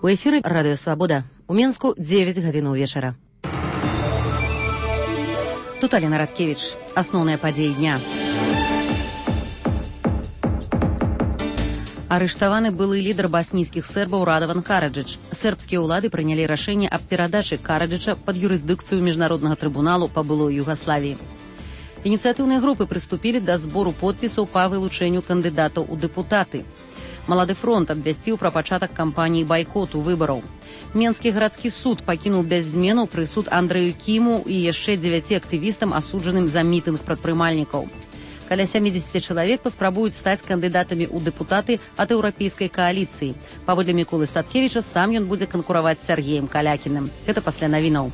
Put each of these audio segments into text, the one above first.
У эфіры радыё Свабода. У Менску 9 гадзінаў вечара. Тут Алена Радкевіч. Асноўныя падзеі дня. Арыштаваны былы лідар баснійскіх сербаў Радаван Караджыч. Сербскія ўлады прынялі рашэнне аб перадачы Караджыча пад юрысдыкцыю міжнароднага трыбуналу па былой Югаславіі. Ініцыятыўныя групы прыступілі да збору подпісаў па вылучэнню кандыдатаў у дэпутаты. Малады фронт абвясціў пра пачатак кампаніі байкоту выбараў. Менскі гарадскі суд пакінуў без зменаў прысуд Андрэю Кіму і яшчэ 9 актывістам, асуджаным за мітынг прадпрымальнікаў. Каля 70 чалавек паспрабуюць стаць кандыдатамі ў дэпутаты ад еўрапейскай кааліцыі. Паводле Міколы Статкевіча, сам ён будзе канкураваць з Сяргеем Калякіным. Гэта пасля навінаў.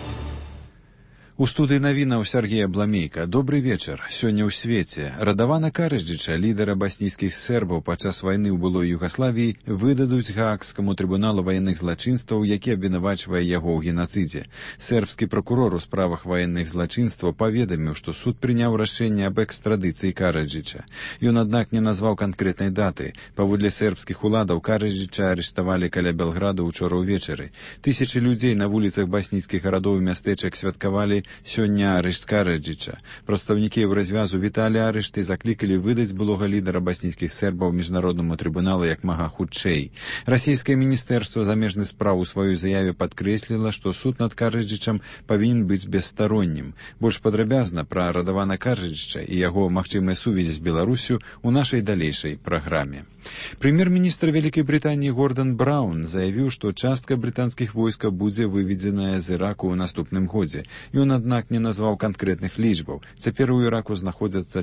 У студыі навінаў Сяргея Бламейка. Добры вечар. Сёння ў свеце Радавана Караджыча, лідара баснійскіх сербаў падчас вайны ў былой Югаславіі, выдадуць Гаагскаму трыбуналу ваенных злачынстваў, які абвінавачвае яго ў генацыдзе. Сербскі пракурор у справах ваенных злачынстваў паведаміў, што суд прыняў рашэнне аб экстрадыцыі Караджыча. Ён, аднак, не назваў канкрэтнай даты. Паводле сербскіх уладаў, Караджыча арыштавалі каля Белграда ўчора ўвечары. Тысячы людзей на вуліцах баснійскіх гарадоў і мястэчак святкавалі сёння арышт Караджыча. Прадстаўнікі еўразвязу віталі арышт і заклікалі выдаць былога лідара баснійскіх сербаў міжнароднаму трыбуналу як мага хутчэй. Расійскае міністэрства замежных спраў у сваёй заяве падкрэсліла, што суд над Караджычам павінен быць бесстароннім. Больш падрабязна пра Радавана Караджыча і яго магчымыя сувязі з Беларусю ў нашай далейшай праграме. Прэм'ер-міністр Вялікай Брытаніі Гордан Браўн заявіў, што частка брытанскіх войскаў будзе выведзеная з Іраку ў наступным годзе. Ён, аднак, не назваў канкрэтных лічбаў. Цяпер у Іраку знаходзяцца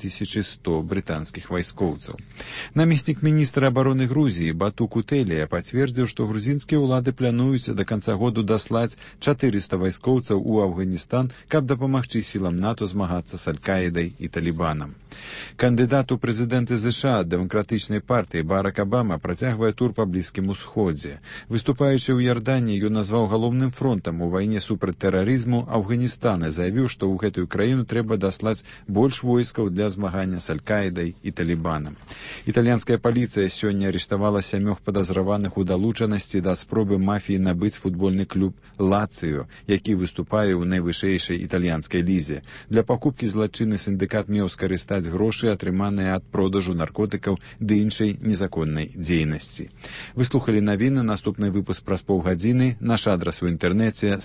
4100 брытанскіх вайскоўцаў. Намеснік міністра абароны Грузіі Бату Кутэлія пацвердзіў, што грузінскія ўлады плануюць да канца году даслаць 400 вайскоўцаў у Афганістан, каб дапамагчы сілам НАТО змагацца з Аль-Каідай і Талібанам. Кандыдат у прэзідэнты США дэмакратычнай партыі Барак Абама працягвае тур па Блізкім Усходзе. Выступаючы ў Ярданіі, ён назваў галоўным фронтам у вайне супраць тэрарызму Афганістан і заявіў, што ў гэтую краіну трэба даслаць больш войскаў для змагання з Аль-Каідай і Талібанам. Італьянская паліцыя сёння арыштавала 7 падазраваных у далучанасці да спробы мафіі набыць футбольны клуб Лацыё, які выступае ў найвышэйшай італьянскай лізе. Для пакупкі злачынны сіндыкат меў скарыстаць грошы, атрыманыя ад продажу наркотыкаў ды іншай незаконнай дзейнасці. Вы слухалі навіны, наступны выпуск праз паўгадзіны. Наш адрас у інтэрнэце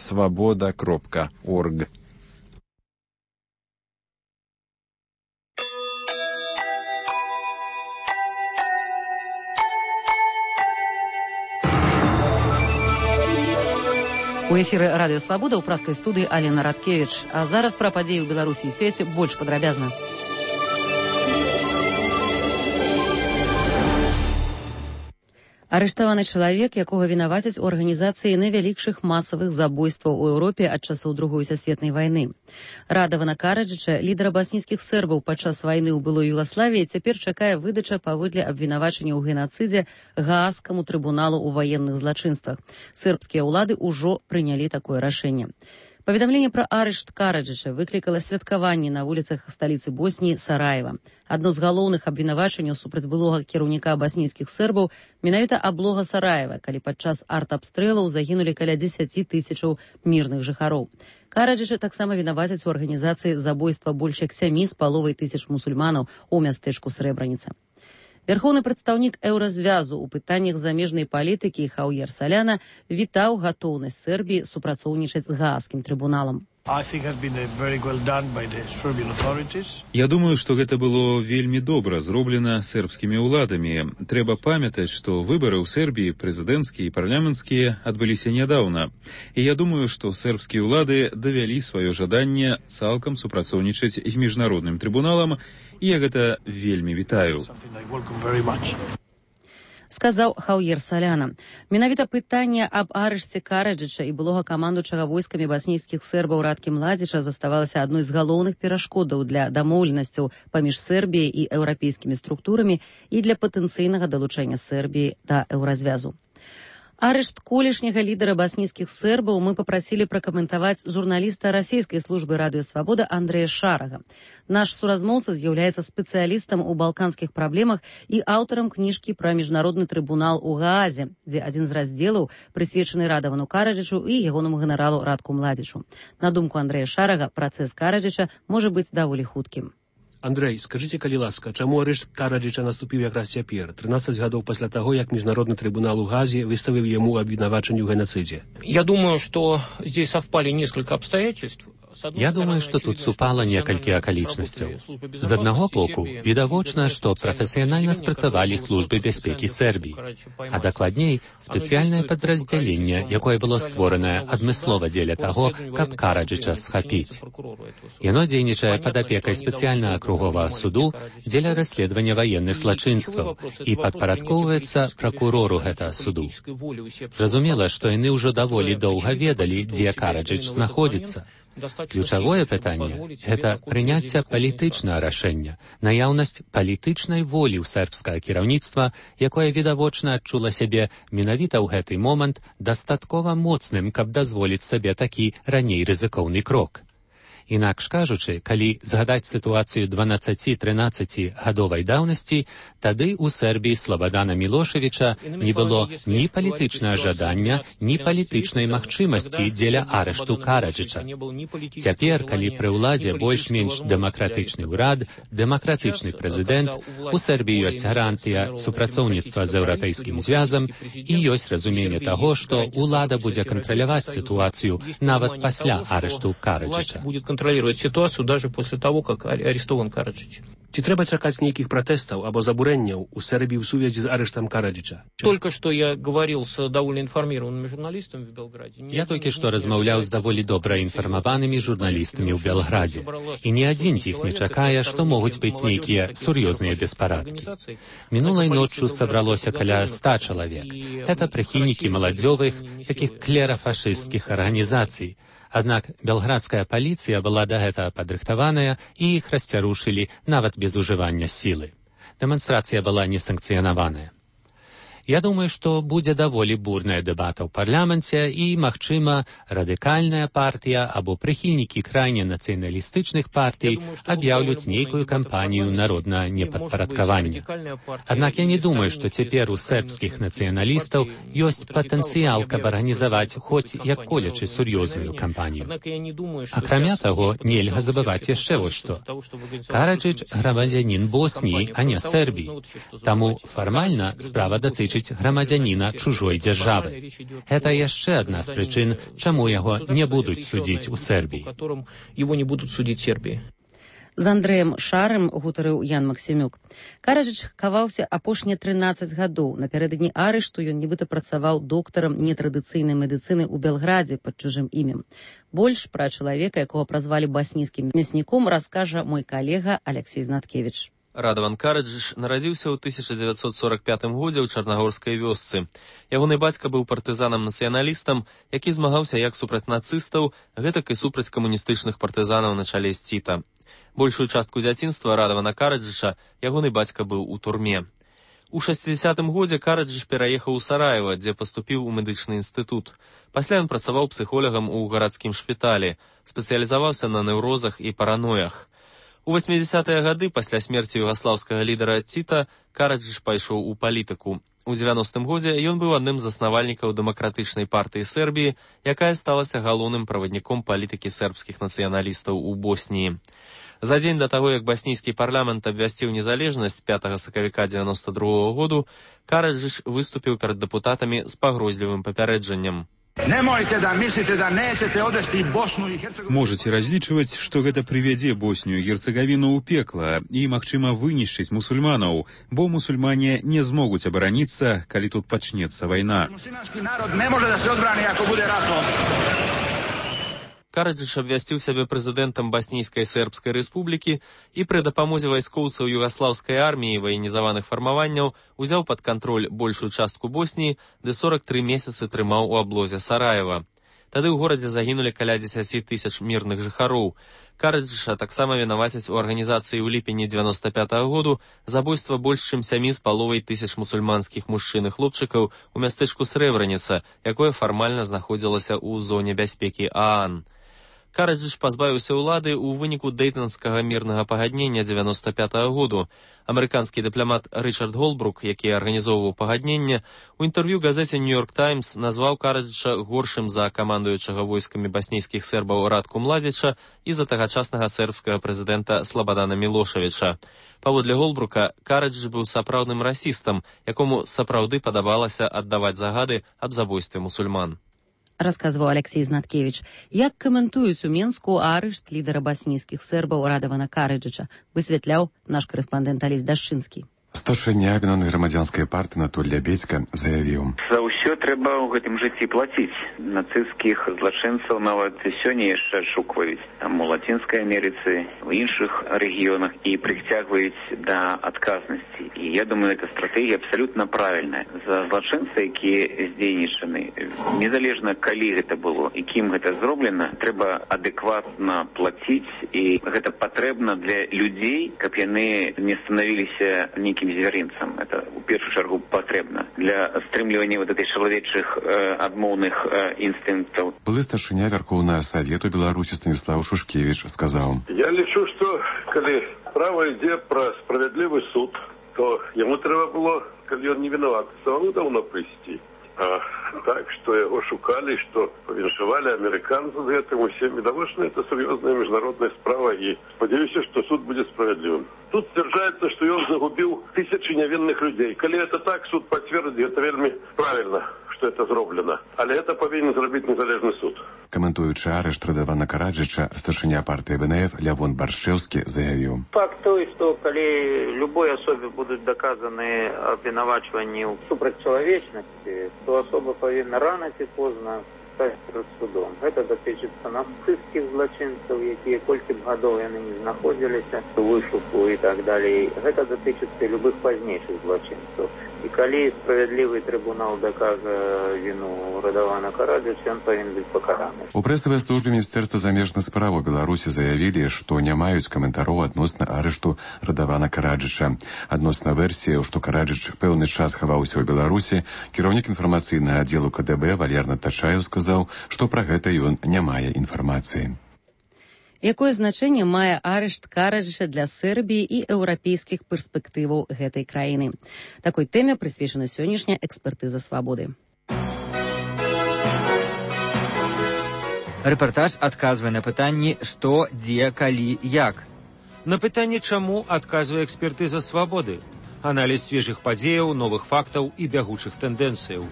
swaboda.org. У эфіры радыё Свабода ў праскай студыі Алена Радкевіч. А зараз пра падзеі ў Беларусі і свеце больш падрабязна. Арыштаваны чалавек, якога вінавацяць у арганізацыі найвялікшых масавых забойстваў у Еўропе ад часоў Другой сусветнай вайны. Радавана Караджыча, лідара баснійскіх сербаў падчас вайны ў былой Югаславіі, цяпер чакае выдача паводле абвінавачання ў генацыдзе Гаагскаму трыбуналу ў ваенных злачынствах. Сербскія ўлады ўжо прынялі такое рашэнне. Паведамленне пра арышт Караджыча выклікала святкаванні на вуліцах сталіцы Босніі Сараева. Адно з галоўных абвінавачанняў супраць былога кіраўніка баснійскіх сербаў менавіта аблога Сараева, калі падчас арт-абстрэлаў загінулі каля 10 тысячаў мірных жыхароў. Караджыча таксама вінавацяць у арганізацыі забойства больш як 7,5 мусульманаў у мястэчку Срэбраніца. Вярхоўны прадстаўнік еўразвязу ў пытаннях замежнай палітыкі Хаўер Саляна вітаў гатоўнасць Сербіі супрацоўнічаць з Гаагскім трыбуналам. Я думаю, што гэта было вельмі добра зроблена сербскімі ўладамі. Трэба памятаць, што выбары ў Сербіі, прэзідэнцкія і парламенцкія, адбыліся нядаўна. І я думаю, што сербскія ўлады давялі сваё жаданне цалкам супрацоўнічаць з міжнародным трыбуналам, і я гэта вельмі вітаю. Сказаў Хаўер Саляна. Менавіта пытанне аб арышце Караджыча і былога камандуючага войскамі баснійскіх сербаў Радкі Младзіча заставалася адной з галоўных перашкодаў для дамоўленасцяў паміж Сербіяй і еўрапейскімі структурамі і для патэнцыйнага далучэння Сербіі да еўразвязу. Арышт колішняга лідара баснійскіх сербаў мы попросили пракаментаваць журналіста расійскай службы радыё Свабода Андрэя Шарага. Наш суразмоўца з'яўляецца спецыялістам у балканскіх праблемах і аўтарам кніжкі пра міжнародны трыбунал у Гаазе, дзе адзін з раздзелаў прысвечаны Радавану Караджычу і ягонаму генералу Радку Младзічу. На думку Андрэя Шарага, працэс Караджыча можа быць даволі хуткім. Андрэй, скажыце, калі ласка, чаму арышт Караджыча наступіў якраз цяпер, 13 гадоў пасля таго, як міжнародны трибунал у Газе выставіў яму абвінавачанне ў геноцидзе? Я думаю, что здесь совпали несколько обстоятельств. Я думаю, што тут супала некалькі акалічнасцяў. З аднаго боку, відавочна, што прафесіянальна спрацавалі службы бяспекі Сербіі, а дакладней, спецыяльнае падраздзяленне, якое было створанае адмыслова дзеля таго, каб Караджыча схапіць. Яно дзейнічае пад апекай спецыяльнага акруговага суду дзеля расследавання ваенных злачынстваў і падпарадкоўваецца пракурору гэтага суду. Зразумела, што яны ўжо даволі доўга ведалі, дзе Караджыч знаходзіцца. Ключавое пытанне – гэта прыняцце палітычнага рашэння, наяўнасць палітычнай волі ў сербскага кіраўніцтва, якое відавочна адчула сябе менавіта ў гэты момант дастаткова моцным, каб дазволіць сабе такі раней рызыкоўны крок. Інакш кажучы, калі згадаць сітуацыю 12-13 гадовай даўнасці, тады ў Сербіі Слободана Мілошевіча не было ні палітычнага жадання, ні палітычнай магчымасці дзеля арышту Караджыча. Цяпер, калі пры ўладзе больш-менш дэмакратычны ўрад, дэмакратычны прэзідэнт, у Сербіі ёсць гарантыя супрацоўніцтва з Еўрапейскім звязам і ёсць разуменне таго, што ўлада будзе кантраляваць сітуацыю нават пасля арышту Караджыча. Контролировать ситуацию даже после того, как арестован Караджич. Ці трэба чакаць нейкіх пратэстаў або забурэнняў у Сербіі ў сувязі з арыштам Караджыча? Только что я говорил с довольно информированными журналистами в Белграде. Я толькі што размаўляў з даволі добра інфармаванымі журналістамі ў Белградзе. І ні адзін з іх не чакае, што могуць быць нейкія сур'ёзныя беспарадкі. Мінулай ноччу сабралося каля 100 чалавек. Гэта прыхільнікі маладзёвых, такіх клерафашысцкіх арганізацый. Аднак белградская паліцыя была да гэтага падрыхтаваная і іх расцярушылі нават без ужывання сілы. Дэманстрацыя была несанкцыянаваная. Я думаю, што будзе даволі бурная дэбата ў парламенце і, магчыма, радыкальная партыя або прыхільнікі крайне нацыяналістычных партый аб'яўляць нейкую кампанію народнага непадпарадкавання. Аднак я не думаю, што цяпер у сербскіх нацыяналістаў ёсць патэнцыял, каб арганізаваць хоць як-колечы сур'ёзную кампанію. Акрамя таго, нельга забываць яшчэ вось што. Караджыч грамадзянін Босніі, а не Сербіі. Таму фармальна справа датычыць грамадзяніна чужой дзяржавы. Гэта яшчэ адна з прычын, чаму яго не будуць судзіць у Сербіі. З Андрэем Шарым гутарыў Ян Максімюк. Караджыч хаваўся апошнія 13 гадоў. Напярэдадні арышту ён нібыта працаваў доктарам нетрадыцыйнай медыцыны ў Белградзе пад чужым імем. Больш пра чалавека, якога празвалі баснійскім мясніком, раскажа мой калега Алексей Знаткевіч. Радаван Караджыч нарадзіўся ў 1945 годзе ў Чарнагорскай вёсцы. Ягоны бацька быў партызанам-нацыяналістам, які змагаўся як супраць нацыстаў, гэтак і супраць камуністычных партызанаў на чале з Ціта. Большую частку дзяцінства Радавана Караджыча ягоны бацька быў у турме. У 60-м годзе Караджыч пераехаў у Сараева, дзе паступіў у медычны інстытут. Пасля ён працаваў псіхолагам у гарадскім шпіталі, спецыялізаваўся на неўрозах і параноях. У 80-е гады, пасля смерці югаслаўскага лідара Ціта, Караджыч пайшоў у палітыку. У 90-м годзе ён быў адным з заснавальнікаў дэмакратычнай партыі Сербіі, якая сталася галоўным правадніком палітыкі сербскіх нацыяналістаў у Босніі. За дзень да таго, як баснійскі парламент абвясціў незалежнасць 5 сакавіка 92-го году, Караджыч выступіў перад дэпутатамі з пагрозлівым папярэджаннем. Можете разлічваць, што гэта прывядзе Боснію і Герцегавіну ў пекла і, магчыма, вынішчыць мусульманаў, бо мусульмане не змогуць абараніцца, калі тут пачнецца вайна. Караджыч абвясціў сябе прэзідэнтам Баснійскай Сербскай рэспублікі і пры дапамозе вайскоўцаў югаслаўскай арміі і ваенізаваных фармаванняў узяў пад кантроль большую частку Босніі, ды 43 месяцы трымаў у аблозе Сараева. Тады ў горадзе загінулі каля 10 000 мірных жыхароў. Караджыча таксама вінавацяць у арганізацыі ў ліпені 95-го году забойства больш чым 7,5 тысяч мусульманскіх мужчын і хлопчыкаў у мястэчку Срэбраніца, якое фармальна знаходзілася ў зоне бяспекі ААН. Караджыч пазбавіўся ўлады ў выніку дэйтанскага мірнага пагаднення 95-го году. Амерыканскі дыпламат Рычард Голбрук, які арганізоўваў пагадненне, у інтэрв'ю газеце «Нью-Йорк Таймс» назваў Караджыча горшым за камандуючага войскамі боснійскіх сербаў Радку Младзіча і за тагачаснага сербскага прэзідэнта Слабадана Мілошавіча. Паводле Голбрука, Караджыч быў сапраўдным расістам, якому сапраўды падабалася аддаваць загады аб забойстве мусульман. Расказваў Алексей Знаткевич. Як каментуюць у Менску арышт лідара баснійскіх сербаў Радавана Караджыча, высвятляў наш карэспандэнт Алесь Дашчынскі. Старшыня абмінёнай грамадзянскай партыі Анатоль Лябедзька заявіў: за ўсё трэба ў гэтым жыцці плаціць. Нацысцкіх злачынцаў нават сёння яшчэ адшукваюць. Там у Лацінскай Амерыцы, у іншых рэгіёнах і прыцягваюць да адказнасці. І я думаю, эта стратэгія абсалютна правільная. За злачынцы, якія здзейнічаны, незалежна калі гэта было і кім гэта зроблена, трэба адэкватна плаціць, і гэта патрэбна для людзей, каб яны не станавіліся нейкім звярінцам. Это у першую чаргу патрэбна для стрымлівання вот этой чалавечых адмоўных інстынктаў. Былы старшыня Вярхоўнага Савету Беларусі Станіслаў Шушкевіч сказаў: я лічу, што калі справа ідзе пра справядлівы суд, то яму трэба было, калі ён не вінаваты, самому даўно прыйсці. А так, што яго шукалі, што павіншавалі амерыканцы з гэтым усім, відавочна, это сур'ёзная міжнародная справа, і спадзяюся, што суд будзе справядлівым. Тут сцвярджаецца, што ён загубіў тысячы нявінных людзей. Калі это так, суд пацвердзіць, гэта вельмі правільна, што это зроблена. Але гэта павінен зрабіць незалежны суд. Каментуючы арышт Радавана Караджыча, старшыня партыі БНФ Лявон Баршэўскі заявіў: факт той, што калі любой асобе будуць доказаны абвінавачванні ў супрацьчалавечнасці, то асоба павінна рана ці позна стаць перад судом. Гэта датычыцца нацысцкіх злачынцаў, якія колькі б гадоў яны не знаходзіліся у вышуку і так далей. Гэта датычыцца любых пазнейшых злачынцаў. І калі справядлівы трыбунал дакажа віну Радавана Караджыча, ён павінен быць пакараны. У прэсавай службе Міністэрства замежных справаў Беларусі заявілі, што не маюць каментароў адносна арышту Радавана Караджыча. Адносна версіяў, што Караджыч пэўны час хаваўся ў Беларусі, кіраўнік інфармацыйнага аддзелу КДБ Валерна Тачаеў сказаў, што пра гэта ён не мае інфармацыі. Якое значэнне мае арышт Караджыча для Сербіі і еўрапейскіх перспектываў гэтай краіны? Такой тэме прысвечана сённяшняя экспертыза «Свабоды». Рэпартаж адказвае на пытанні «што, дзе, калі, як?». На пытанне «чаму» адказвае экспертыза «Свабоды». Аналіз свежых падзеяў, новых фактаў і бягучых тэндэнцыяў.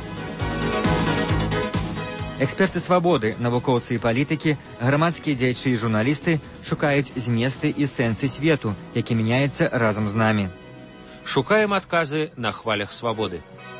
Эксперты «Свабоды», навукоўцы і палітыкі, грамадскія дзеячы і журналісты шукаюць зместы і сэнсы свету, які мяняецца разам з намі. Шукаем адказы на хвалях «Свабоды».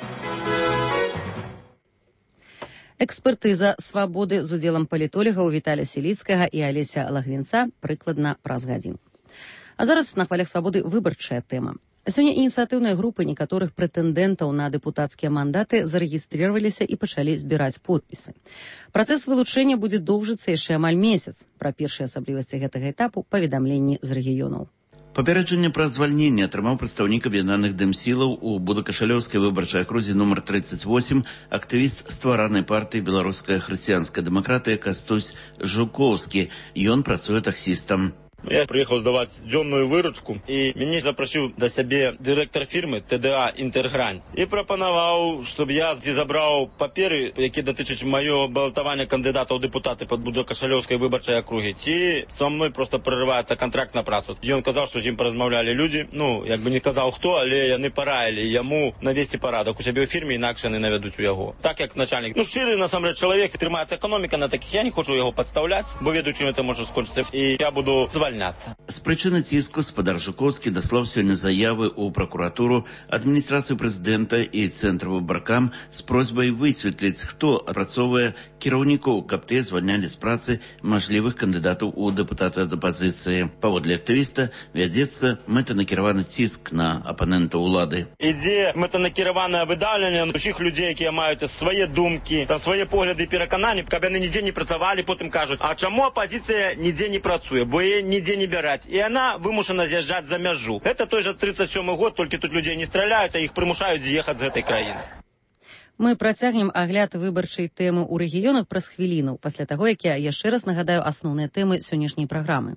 Экспертыза «Свабоды» з удзелам палітолагаў Віталя Селіцкага і Алеся Лагвінца прыкладна праз гадзіну. А зараз на хвалях «Свабоды» выбарчая тэма. Сёння ініцыятыўныя групы некаторых прэтэндэнтаў на дэпутацкія мандаты зарэгістрироваліся і пачалі збіраць подпісы. Працэс вылучэння будзе доўжыцца яшчэ амаль месяц. Пра першыя асаблівасці гэтага этапу паведамленні з рэгіёнаў. Папярэджанне пра звальненне атрымаў прадстаўнік аб'яднаных дэмсілаў у Будакашалёўскай выбарчай акрузе нумар 38, актывіст стваранай партыі «Беларуская хрысціянская дэмакратыя» Кастусь Жукоўскі. Ён працуе таксістам. Я приехал сдавать дзённую выручку, и меня запросил до себе директор фирмы ТДА «Інтергрань». И пропонував, щоб я забрав папери, які дотичать моего балотування кандидата у депутати під Будокашалёўскай виборчої округи. Ці со мною просто проривається контракт на працю. І він казав, що з ним порозмовляли люди, якби не казав хто, але вони порадили йому навести порядок у себе у фірмі, інакше не наведуть у його. Так як начальник. Щирий, насамперед, чоловік, тримається економіка на таких, я не хочу його підставляти, бо веду, чим це може скончитися. І я буду звальняти увольняться. С причины ціску спадар Жуковский даслаў сёння заявы ў прокуратуру, адміністрацыю прэзідэнта і цэнтр выбаркам з просьбай высветліць, хто апрацоўвае кіраўнікоў, каб те звальнялі з працы мажлівых кандыдатаў у дэпутаты ад апазіцыі. Паводле актывіста вядзецца мэтанакіраваны ціск на апанента ўлады. Ідзе мэтанакіраванае выдаўленне усіх людзей, якія маюць свае думкі, свае погляды і перакананні, каб яны нідзе не працавалі, потым кажуць, а чаму апазіцыя нідзе не працуе, бо яе нідзе не бяраць. І яна вымушана з'язджаць за мяжу. Гэта той жа 37-й год, толькі тут людзей не страляюць, а іх прымушаюць з'ехаць з гэтай краіны. Мы працягнем агляд выбарчай тэмы ў рэгіёнах праз хвіліну, пасля таго, як я яшчэ раз нагадаю асноўныя тэмы сённяшняй праграмы.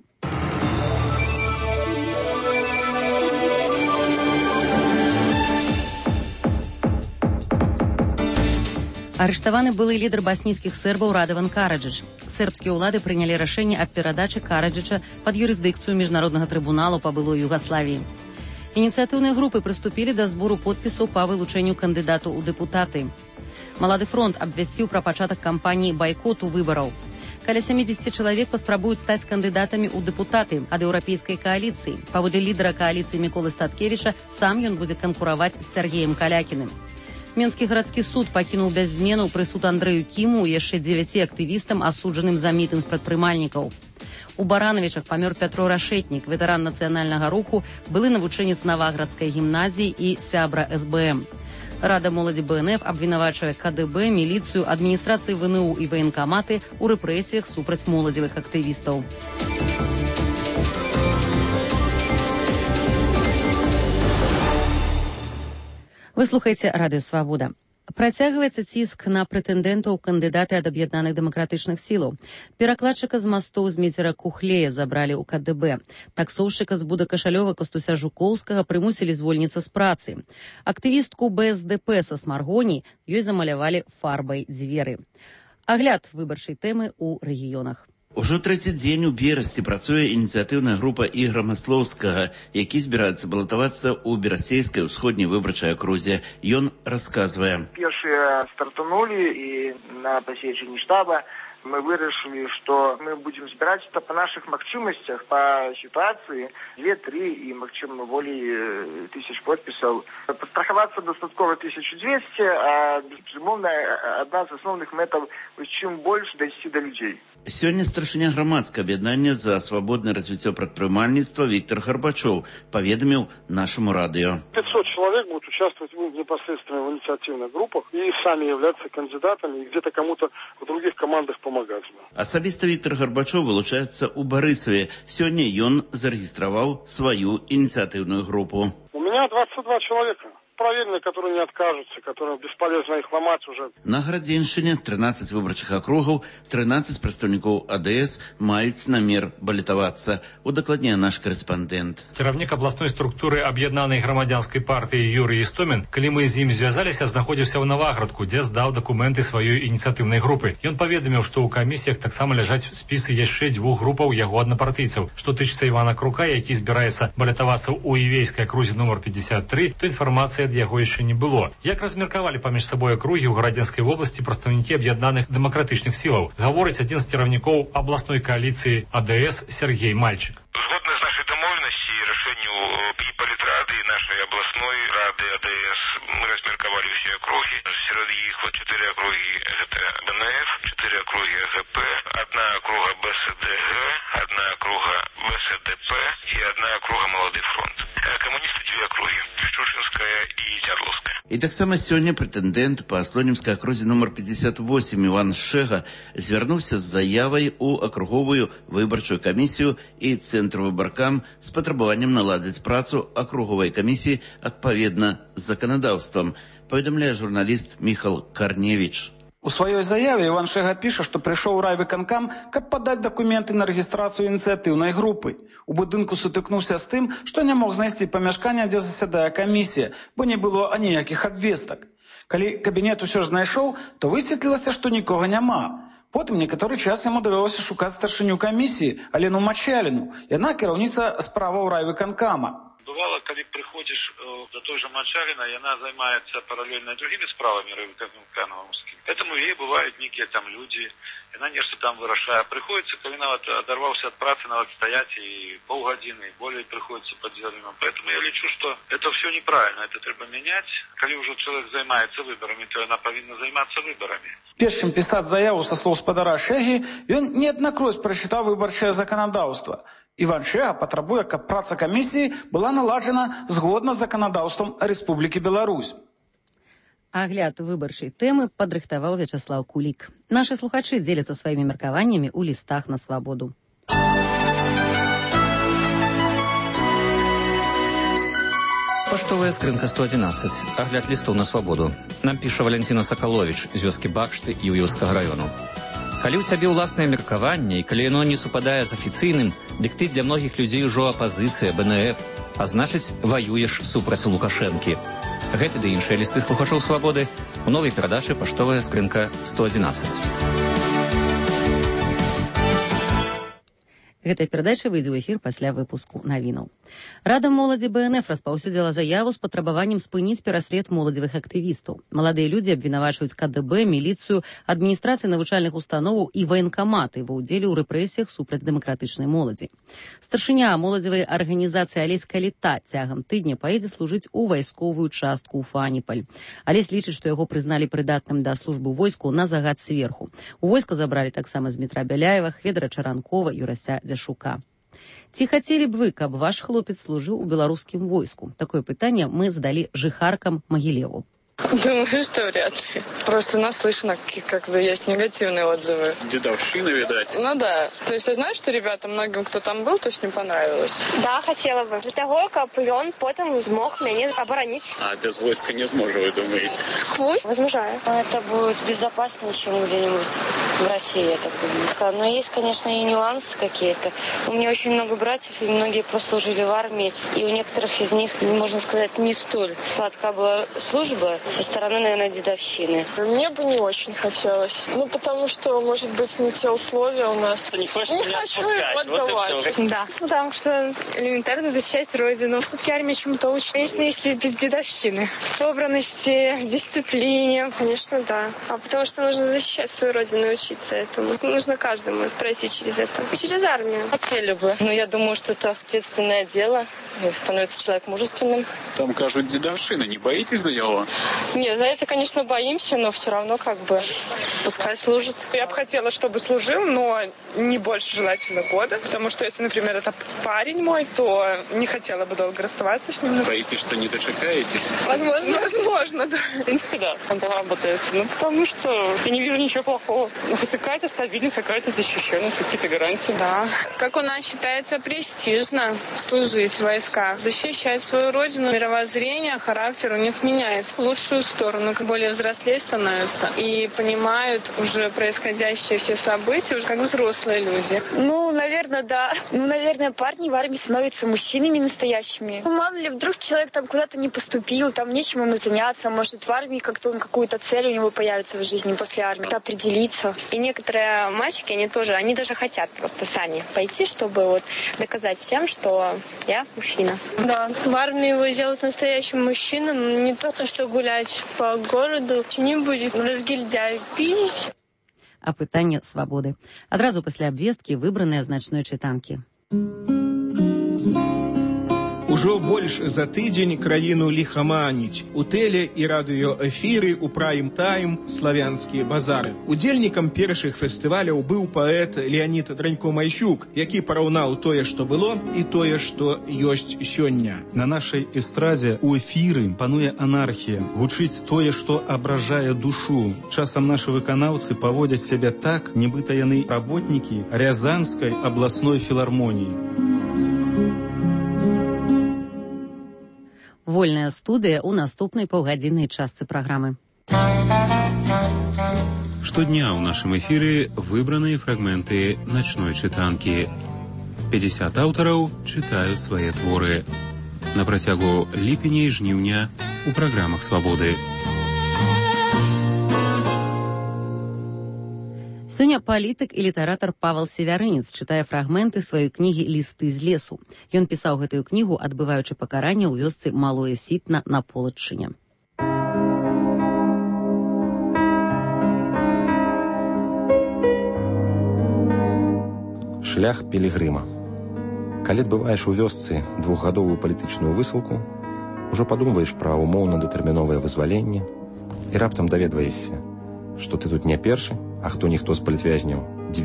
Арыштаваны былы лідар баснійскіх сербаў Радаван Караджыч. Сербскія ўлады прынялі рашэнне аб перадачы Караджыча пад юрысдыкцыю міжнароднага трыбуналу па былой Югаславіі. Ініцыятыўныя групы прыступілі да збору подпісаў па вылучэнню кандыдату ў дэпутаты. Малады фронт абвясціў пра пачатак кампаніі байкоту выбараў. Каля 70 чалавек паспрабуюць стаць кандыдатамі ў дэпутаты ад еўрапейскай кааліцыі. Паводле лідара кааліцыі Міколы Статкевіча, сам ён будзе канкураваць з Сергеем Калякіным. Менскі гарадскі суд пакінуў без зменаў прысуд Андрэю Кіму і яшчэ 9 актывістам, асуджаным за мітынг прадпрымальнікаў. У Баранавічах памёр Пятро Рашэтнік, ветэран нацыянальнага руху, былы навучэнец Наваградскай гімназіі і сябра СБМ. Рада моладзі БНФ абвінавачвае КДБ, міліцыю, адміністрацыі ВНУ і ваенкаматы ў рэпрэсіях супраць моладзевых актывістаў. Вы слухаеце Радыё Свабода. Працягваецца ціск на прэтэндэнтаў кандыдаты ад аб'яднаных дэмакратычных сілаў. Перакладчыка з мастоў з Мецера Кухлея забралі ў КДБ. Таксоўшчыка з Будакашалёва Кастуся Жукоўскага прымусілі звольніцца з працы. Актывістку БСДП са Смаргоні ёй замалявалі фарбай дзверы. Агляд выбарчай тэмы ў рэгіёнах. Ужо трэці дзень у Берасці працуе ініцыятыўная група Ігора Маслоўскага, які збіраецца балатавацца ў Берасцейскай усходняй выбарчай акрузе. Ён расказвае. Першыя стартанулі і на пасечанні штаба мы вырашылі, што мы будзем збіраць па нашых магчымасцях, па сітуацыі 2-3 і, магчыма, болей тысяч подпісаў. Пастрахавацца дастаткова 1200, а, безумоўна, адна з асноўных мэтаў, чым больш дайсці да людзей. Сёння старшыня грамадскага аб'яднання за свабоднае развіццё прадпрымальніцтва Віктор Гарбачоў паведаміў нашаму радыё. 500 человек будут участвовать непосредственно в инициативных группах и сами являться кандидатами, и где-то кому-то в других командах помогать. Асабіста Віктор Гарбачоў вылучаецца ў Барысаве. Сёння ён зарэгістраваў сваю ініцыятыўную групу. У меня 22 человека. Проверенные, которые не откажутся, которые бесполезно их ломать уже. На Градзеншчыне 13 выбарчых акругаў, 13 прадстаўнікоў АДС маюць намер балатавацца. Удакладняе наш корэспандэнт. Кіраўнік абласной структуры аб'яднанай грамадзянскай партыі Юрый Істомін, калі мы з ім звязаліся, знаходзіўся ў Наваградку, дзе здаў дакументы сваёй ініцыятыўнай групы. Ён паведаміў, што ў камісіях таксама ляжаць спісы яшчэ 2 групаў яго аднапартыйцаў. Што тычыцца Івана Крука, які збіраецца балатавацца ў Івейскай акрузе нумар 53, то інфармацыя ад яго яшчэ не было. Як размеркавалі паміж сабой акругі ў Гарадзенскай вобласці прадстаўнікі аб'яднаных дэмакратычных сілаў, гаворыць адзін з кіраўнікоў абласной кааліцыі АДС Сергей Мальчик. Згодна з нашай дамоўленасці і рашэнню і палітрады, і нашай абласной рады АДС мы размеркавалі ўсе акругі. Сярод іх 4 акругі гэта БНФ, 4 акругі ГП, 1 акруга БСДГ, 1 акруга БСДП і 1 акруга Малады фронт. Камуністы 2 акругі, Шчурчынская і Дзярловская. І таксама сёння прэтэндэнт па Слонімскай акрузе нумар 58 Іван Шэга звярнуўся з заявай у акруговую выбарчую камісію і цэнтр выбаркам з патрабаваннем наладзіць працу акруговай камісіі адпаведна з заканадаўствам, паведамляе журналіст Міхал Карневіч. У сваёй заяве Іван Шэга піша, што прыйшоў у райвыканкам, каб падаць дакументы на рэгістрацыю ініцыятыўнай групы. У будынку сутыкнуўся з тым, што не мог знайсці памяшкання, дзе засядае камісія, бо не было аніякіх абвестак. Калі кабінет усё ж знайшоў, то высветлілася, што нікога няма. Потым некаторы час яму давялося шукаць старшыню камісіі Алену Мачаліну. Яна кіраўніца справаў райвыканкама. бывало, когда приходишь до той же Мачарина, и она занимается параллельно другими справами райвыконкомовскими. Поэтому ей бывают некие там люди, и она нечто там вырашает. Приходится, когда она оторвался от працы, надо стоять и полгодины, и более приходится поддерживать. Поэтому я лечу, что это все неправильно, это треба менять. Когда уже человек занимается выборами, то она повинна заниматься выборами. Перш чым пісаць заяву са слоў спадара Шэгі, ён неаднакроць прачытаў выбарчае заканадаўства. Іван Шэга патрабуе, каб праца камісіі была наладжана згодна з заканадаўствам Рэспублікі Беларусь. Агляд выбарчай тэмы падрыхтаваў Вячаслаў Кулік. Нашы слухачы дзеляцца сваімі меркаваннямі ў лістах на свабоду. Паштовая скрынка 111. Агляд лістоў на свабоду. Нам піша Валянціна Сакаловіч з вёскі Бакшты Іўёўскага раёну. Калі ў цябе ўласнае меркаванне, і калі яно не супадае з афіцыйным, дык ты для многіх людзей ужо апазіцыя, БНФ, а значыць, ваюеш супраць Лукашэнкі. Гэты ды іншыя лісты слухачоў свабоды у новай перадачы «Паштовая скрынка 111». Гэтая перадача выйдзе ў эфір пасля выпуску навінаў. Рада моладзі БНФ распаўсюдзіла заяву з патрабаваннем спыніць пераслед моладзевых актывістаў. Маладыя людзі абвінавачваюць КДБ, міліцыю, адміністрацыі навучальных установаў і ваенкаматы ва ўдзеле ў рэпрэсіях супраць дэмакратычнай моладзі. Старшыня моладзевай арганізацыі Алесь Каліта цягам тыдня паедзе служыць у вайсковую частку ў Фаніпаль. Алесь лічыць, што яго прызналі прыдатным да службы ў войску на загад сверху. У войска забралі таксама Змітра Бяляева, Хведара Чаранкова, Юрася Дзяшука. Ці хацелі б вы, каб ваш хлопец служыў у беларускім войску? Такое пытанне мы задалі жыхаркам Магілеву. Думаю, что вряд ли. Просто наслышано, как бы есть негативные отзывы. Дедовщина, видать. Ну да. То есть я знаю, что ребята, многим, кто там был, то есть не понравилось. Да, хотела бы. Для того, как он потом смог меня оборонить. А без войска не сможет, вы думаете? Пусть, возмужаю. Это будет безопаснее, чем где-нибудь в России, я так думаю. Но есть, конечно, и нюансы какие-то. У меня очень много братьев, и многие прослужили в армии. И у некоторых из них, можно сказать, не столь сладка была служба со стороны, наверное, дедовщины. Мне бы не очень хотелось. Ну, потому что, может быть, не те условия у нас. Ты не хочешь меня отпускать, отдавать. Вот да, потому что элементарно защищать родину. Все-таки армия чему-то учит. Конечно, если без дедовщины. Собранности, дисциплине. Конечно, да. А потому что нужно защищать свою родину и учиться этому. Нужно каждому пройти через это. Через армию. Хотели бы. Но я думаю, что это ответственное дело. Становится человек мужественным. Там, кажут, дедовщина. Не боитесь за него? Нет, за это, конечно, боимся, но все равно как бы пускай служит. Я бы хотела, чтобы служил, но не больше желательно года. Потому что если, например, это парень мой, то не хотела бы долго расставаться с ним. Боитесь, что не дочекаетесь? Возможно. Возможно, да. В принципе, да, он работает. Ну, потому что я не вижу ничего плохого. Хоть какая-то стабильность, какая-то защищенность, какие-то гарантии. Да. Как у нас считается престижно служить в войсках. Защищать свою родину, мировоззрение, характер у них меняется в лучшую сторону, более взрослее становятся и понимают уже происходящие все события уже как взрослые люди. Ну, наверное, да. Ну, наверное, парни в армии становятся мужчинами настоящими. Ну, мало ли, вдруг человек там куда-то не поступил, там нечем ему заняться, может, в армии как-то он какую-то цель у него появится в жизни после армии, как-то определиться. И некоторые мальчики, они даже хотят просто сами пойти, чтобы вот доказать всем, что я мужчина. Да, в армии его сделают настоящим мужчином, не только что гулять по городу, не будет разгильдяй пить. Апытанне свабоды. Адразу пасля абвесткі выбраныя значной чытанкі. Ужо больш за тыдзень краіну ліхаманіць. У тэле і радыёэфіры, у прайм-тайм, славянскія базары. Удзельнікам першых фестываляў быў паэт Леанід Дранько-Майсюк, які параўнаў тое, што было, і тое, што ёсць сёння. На нашай эстрадзе у эфіры пануе анархія. Гучыць тое, што абражае душу. Часам нашы выканаўцы паводзяць сябе так, нібыта яны работнікі Рязанскай абласной філармоніі. Вольная студыя ў наступнай паўгадзіннай частцы праграмы. Штодня ў нашым эфіры выбраныя фрагменты начной чытанкі. 50 аўтараў чытаюць свае творы. На працягу ліпеня і жніўня у праграмах «Свабоды». Сёння палітык і літаратар Павел Севярынец чытае фрагменты сваёй кнігі «Лісты з лесу». Ён пісаў гэтую кнігу, адбываючы пакаранне ў вёсцы Малое Сітна на Полаччыне. Шлях пілігрыма. Калі адбываеш у вёсцы двухгадовую палітычную высылку, ужо падумваеш пра умоўна-датэрміновае вызваленне і раптам даведваешся, што ты тут не першы, а хто-ніхто з палітвязняў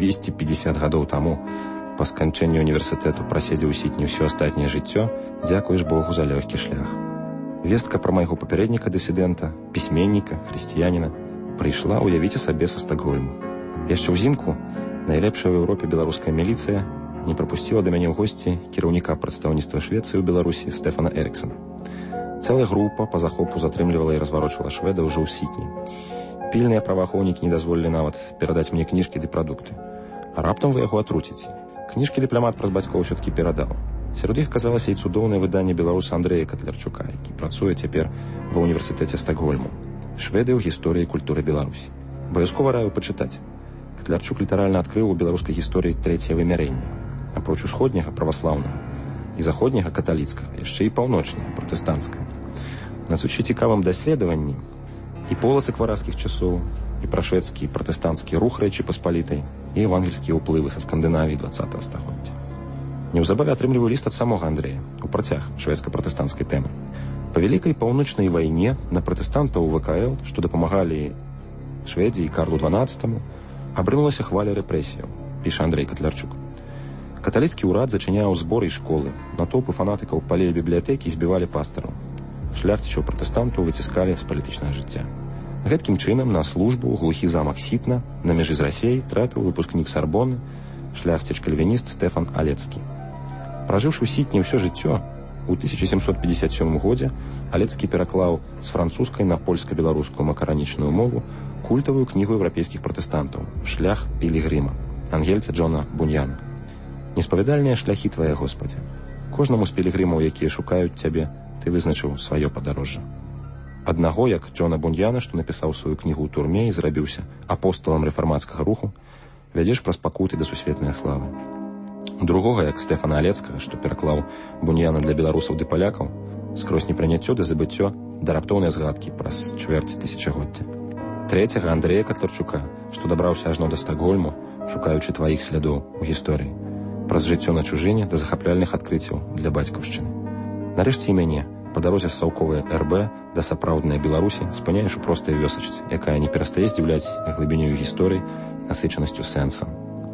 250 гадоў таму па сканчэнні універсітэту праседзеў у Сітні ўсё астатняе жыццё, дзякуеш Богу за лёгкі шлях. Вестка пра майго папярэдніка-дысідэнта, пісьменніка, хрысціяніна прыйшла, уявіце сабе, са Стакгольму. Яшчэ ўзімку найлепшая ў Еўропе беларуская міліцыя не прапусціла да мяне ў госці кіраўніка прадстаўніцтва Швецыі ў Беларусі Стэфана Эрыксана. Цэлая група па захопу затрымлівала і разварочвала шведа ўжо ў Сітні. Пільныя праваахоўнікі не дазволілі нават перадаць мне кніжкі ды прадукты. А раптам вы яго атруціце. Кніжкі дыпламат праз бацькоў усё-ткі перадаў. Сярод іх аказалася і цудоўнае выданне беларуса Андрэя Катлярчука, які працуе цяпер ва ўніверсітэце Стакгольму. Шведы ў гісторыі і культуры Беларусі. Абавязкова раю пачытаць. Катлярчук літаральна адкрыў у беларускай гісторыі трэцяе вымярэнне. Апроч усходняга праваслаўнага і заходняга каталіцкага, яшчэ і паўночнага пратэстанцкага. На сучы цікавым даследаванні і полацак вараскіх часоў, і пра шведскі пратэстанцкі рух Рэчы Паспалітай, і евангельскія ўплывы са Скандынавіі 20 стагоддзя. Неўзабаве атрымліваю ліст ад самога Андрэя у працяг шведска-пратэстанцкай тэмы. Па вялікай паўночнай вайне на пратэстантаў ВКЛ, што дапамагалі Шведзе і Карлу XII, абрынулася хваля рэпрэсіяў, піша Андрэй Катлярчук. Каталіцкі ўрад зачыняў зборы і школы, натоўпы фанатыкаў палілі бібліятэкі і збівалі пастараў. Шляхцічаў пратэстантаў выціскалі з палітычнага жыцця. Гэткім чынам на службу ў глухі замак Сітна на мяжы з Расіяй трапіў выпускнік Сарбоны, шляхціч-кальвініст Стэфан Алецкі. Пражыўшы ў Сітні ўсё жыццё, у 1757 годзе Алецкі пераклаў з французскай на польска-беларускую макаранічную мову культавую кнігу еўрапейскіх пратэстантаў «Шлях пілігрыма» ангельца Джона Буньяна. Неспавядальныя шляхі твае, Господзе. Кожнаму з пілігрымаў, якія шукаюць цябе, ты вызначыў сваё падарожжа. Аднаго, як Джона Буньяна, што напісаў сваю кнігу ў турме і зрабіўся апосталам рэфармацкага руху, вядзеш праз пакуты да сусветнай славы. Другога, як Стэфана Алецкага, што пераклаў Буньяна для беларусаў ды палякаў, скрозь непрыняццё ды забыццё да раптоўнай згадкі праз чвэрць тысячагоддзя. Трэцяга Андрэя Катлярчука, што дабраўся ажно да Стакгольму, шукаючы тваіх слядоў у гісторыі, праз жыццё на чужыне да захапляльных адкрыццяў для бацькаўшчыны. Нарэшце і мяне, па дарозе з саўковай РБ да сапраўднай Беларусі, спыняеш у простай вёсачцы, якая не перастае здзіўляць глыбінёю гісторыі і насычанасцю сэнса.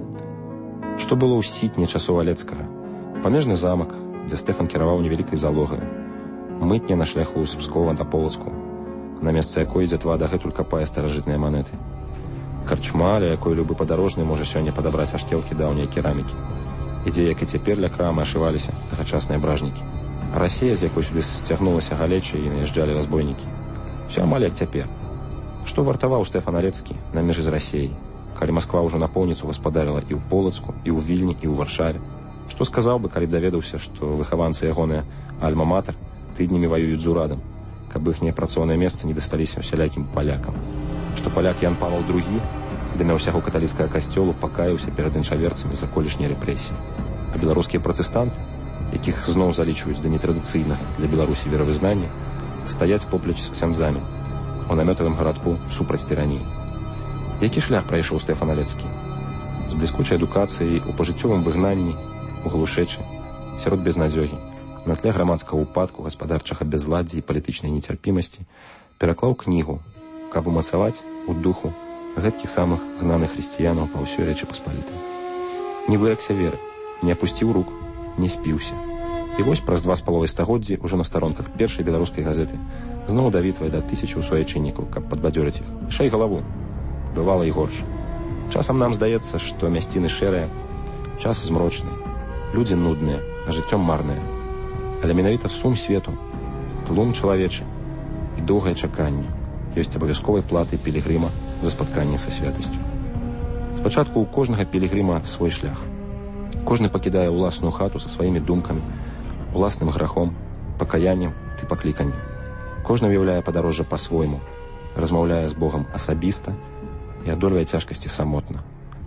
Што было ў Сітні часоў Алецкага? Памежны замак, дзе Стэфан кіраваў невялікай залогаю. Мытня на шляху з Пскова да Полацку, на месца якой дзятва дагэтуль капае старажытныя манеты. Карчма, ля якой любы падарожны можа сёння падабраць ашкелкі даўняй керамікі, і дзе, як і цяпер, ля крамы ашываліся тагачасныя бражнікі. Расія, з якой сюды сцягнулася галеча і наязджалі разбойнікі. Усё амаль як цяпер. Што вартаваў Стэфан Алецкі на межы з Расіяй, калі Масква ўжо напоўніцу гаспадарыла і ў Полацку, і ў Вільні, і ў Варшаве? Што сказаў бы, калі б даведаўся, што выхаванцы ягоныя альма-матэр тыднямі ваююць з урадам, каб іхнія працоўныя месцы не дасталіся усялякім палякам? Што паляк Ян Павел II, дымя ўсяго каталіцкага касцёлу, пакаяўся перад іншаверцамі за колішнія рэпрэсіі. А беларускія пратэстанты, якіх зноў залічваюць да нетрадыцыйнага для Беларусі веравызнання, стаяць поплеч з ксяндзамі у намётавым гарадку супраць тыраніі. Які шлях прайшоў Стэфан Алецкі? З бліскучай адукацыяй у пажыццёвым выгнанні, у глушэчы, сярод безнадзёгі, на тле грамадскага ўпадку, гаспадарчага бязладдзя і палітычнай нецярпімасці пераклаў кнігу, каб умацаваць у духу гэткіх самых гнаных хрысціянаў па ўсёй Рэчы Паспалітай. Не выракся веры, не апусціў рук, не спіўся. І вось праз 2,5 стагоддзі ўжо на старонках першай беларускай газеты зноў давітвае да тысячаў суайчыннікаў, каб падбадзёрыць іх. Шэй галаву. Бывала і горш. Часам нам здаецца, што мясціны шэрыя, час змрочны, людзі нудныя, а жыццём марныя. Але менавіта сум свету, тлум чалавечы і доўгае чаканне ёсць абавязковай платай пілігрыма за спатканне са святасцю. Спачатку ў кожнага пілігрыма свой шлях. Кожны пакідае ўласную хату са сваімі думкамі, уласным грахом, пакаяннем ды пакліканнем. Кожны уяўляе падарожжа па-свойму, размаўляе з Богам асабіста і адольвае цяжкасці самотна,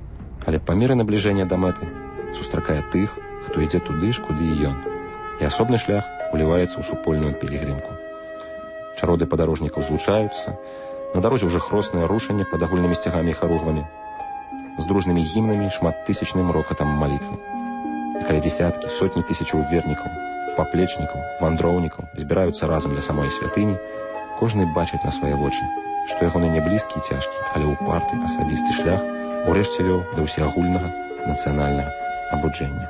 Але па меры набліжэння да мэты сустракае тых, хто ідзе туды ж, куды і ён. І асобны шлях уліваецца ў супольную пілігрымку. Чароды падарожнікаў злучаюцца, на дарозе ўжо хроснае рушанне пад агульнымі сцягамі і харугвамі, з дружнымі гімнамі і шматтысячным рокатам малітвы. І каля дзесяткі, сотні тысячаў вернікаў, паплечнікаў, вандроўнікаў збіраюцца разам ля самой святыні, кожны бачыць на свае вочы, што ягоны не блізкі і цяжкі, але ўпарты асабісты шлях урэшце вёў да ўсеагульнага нацыянальнага абуджэння.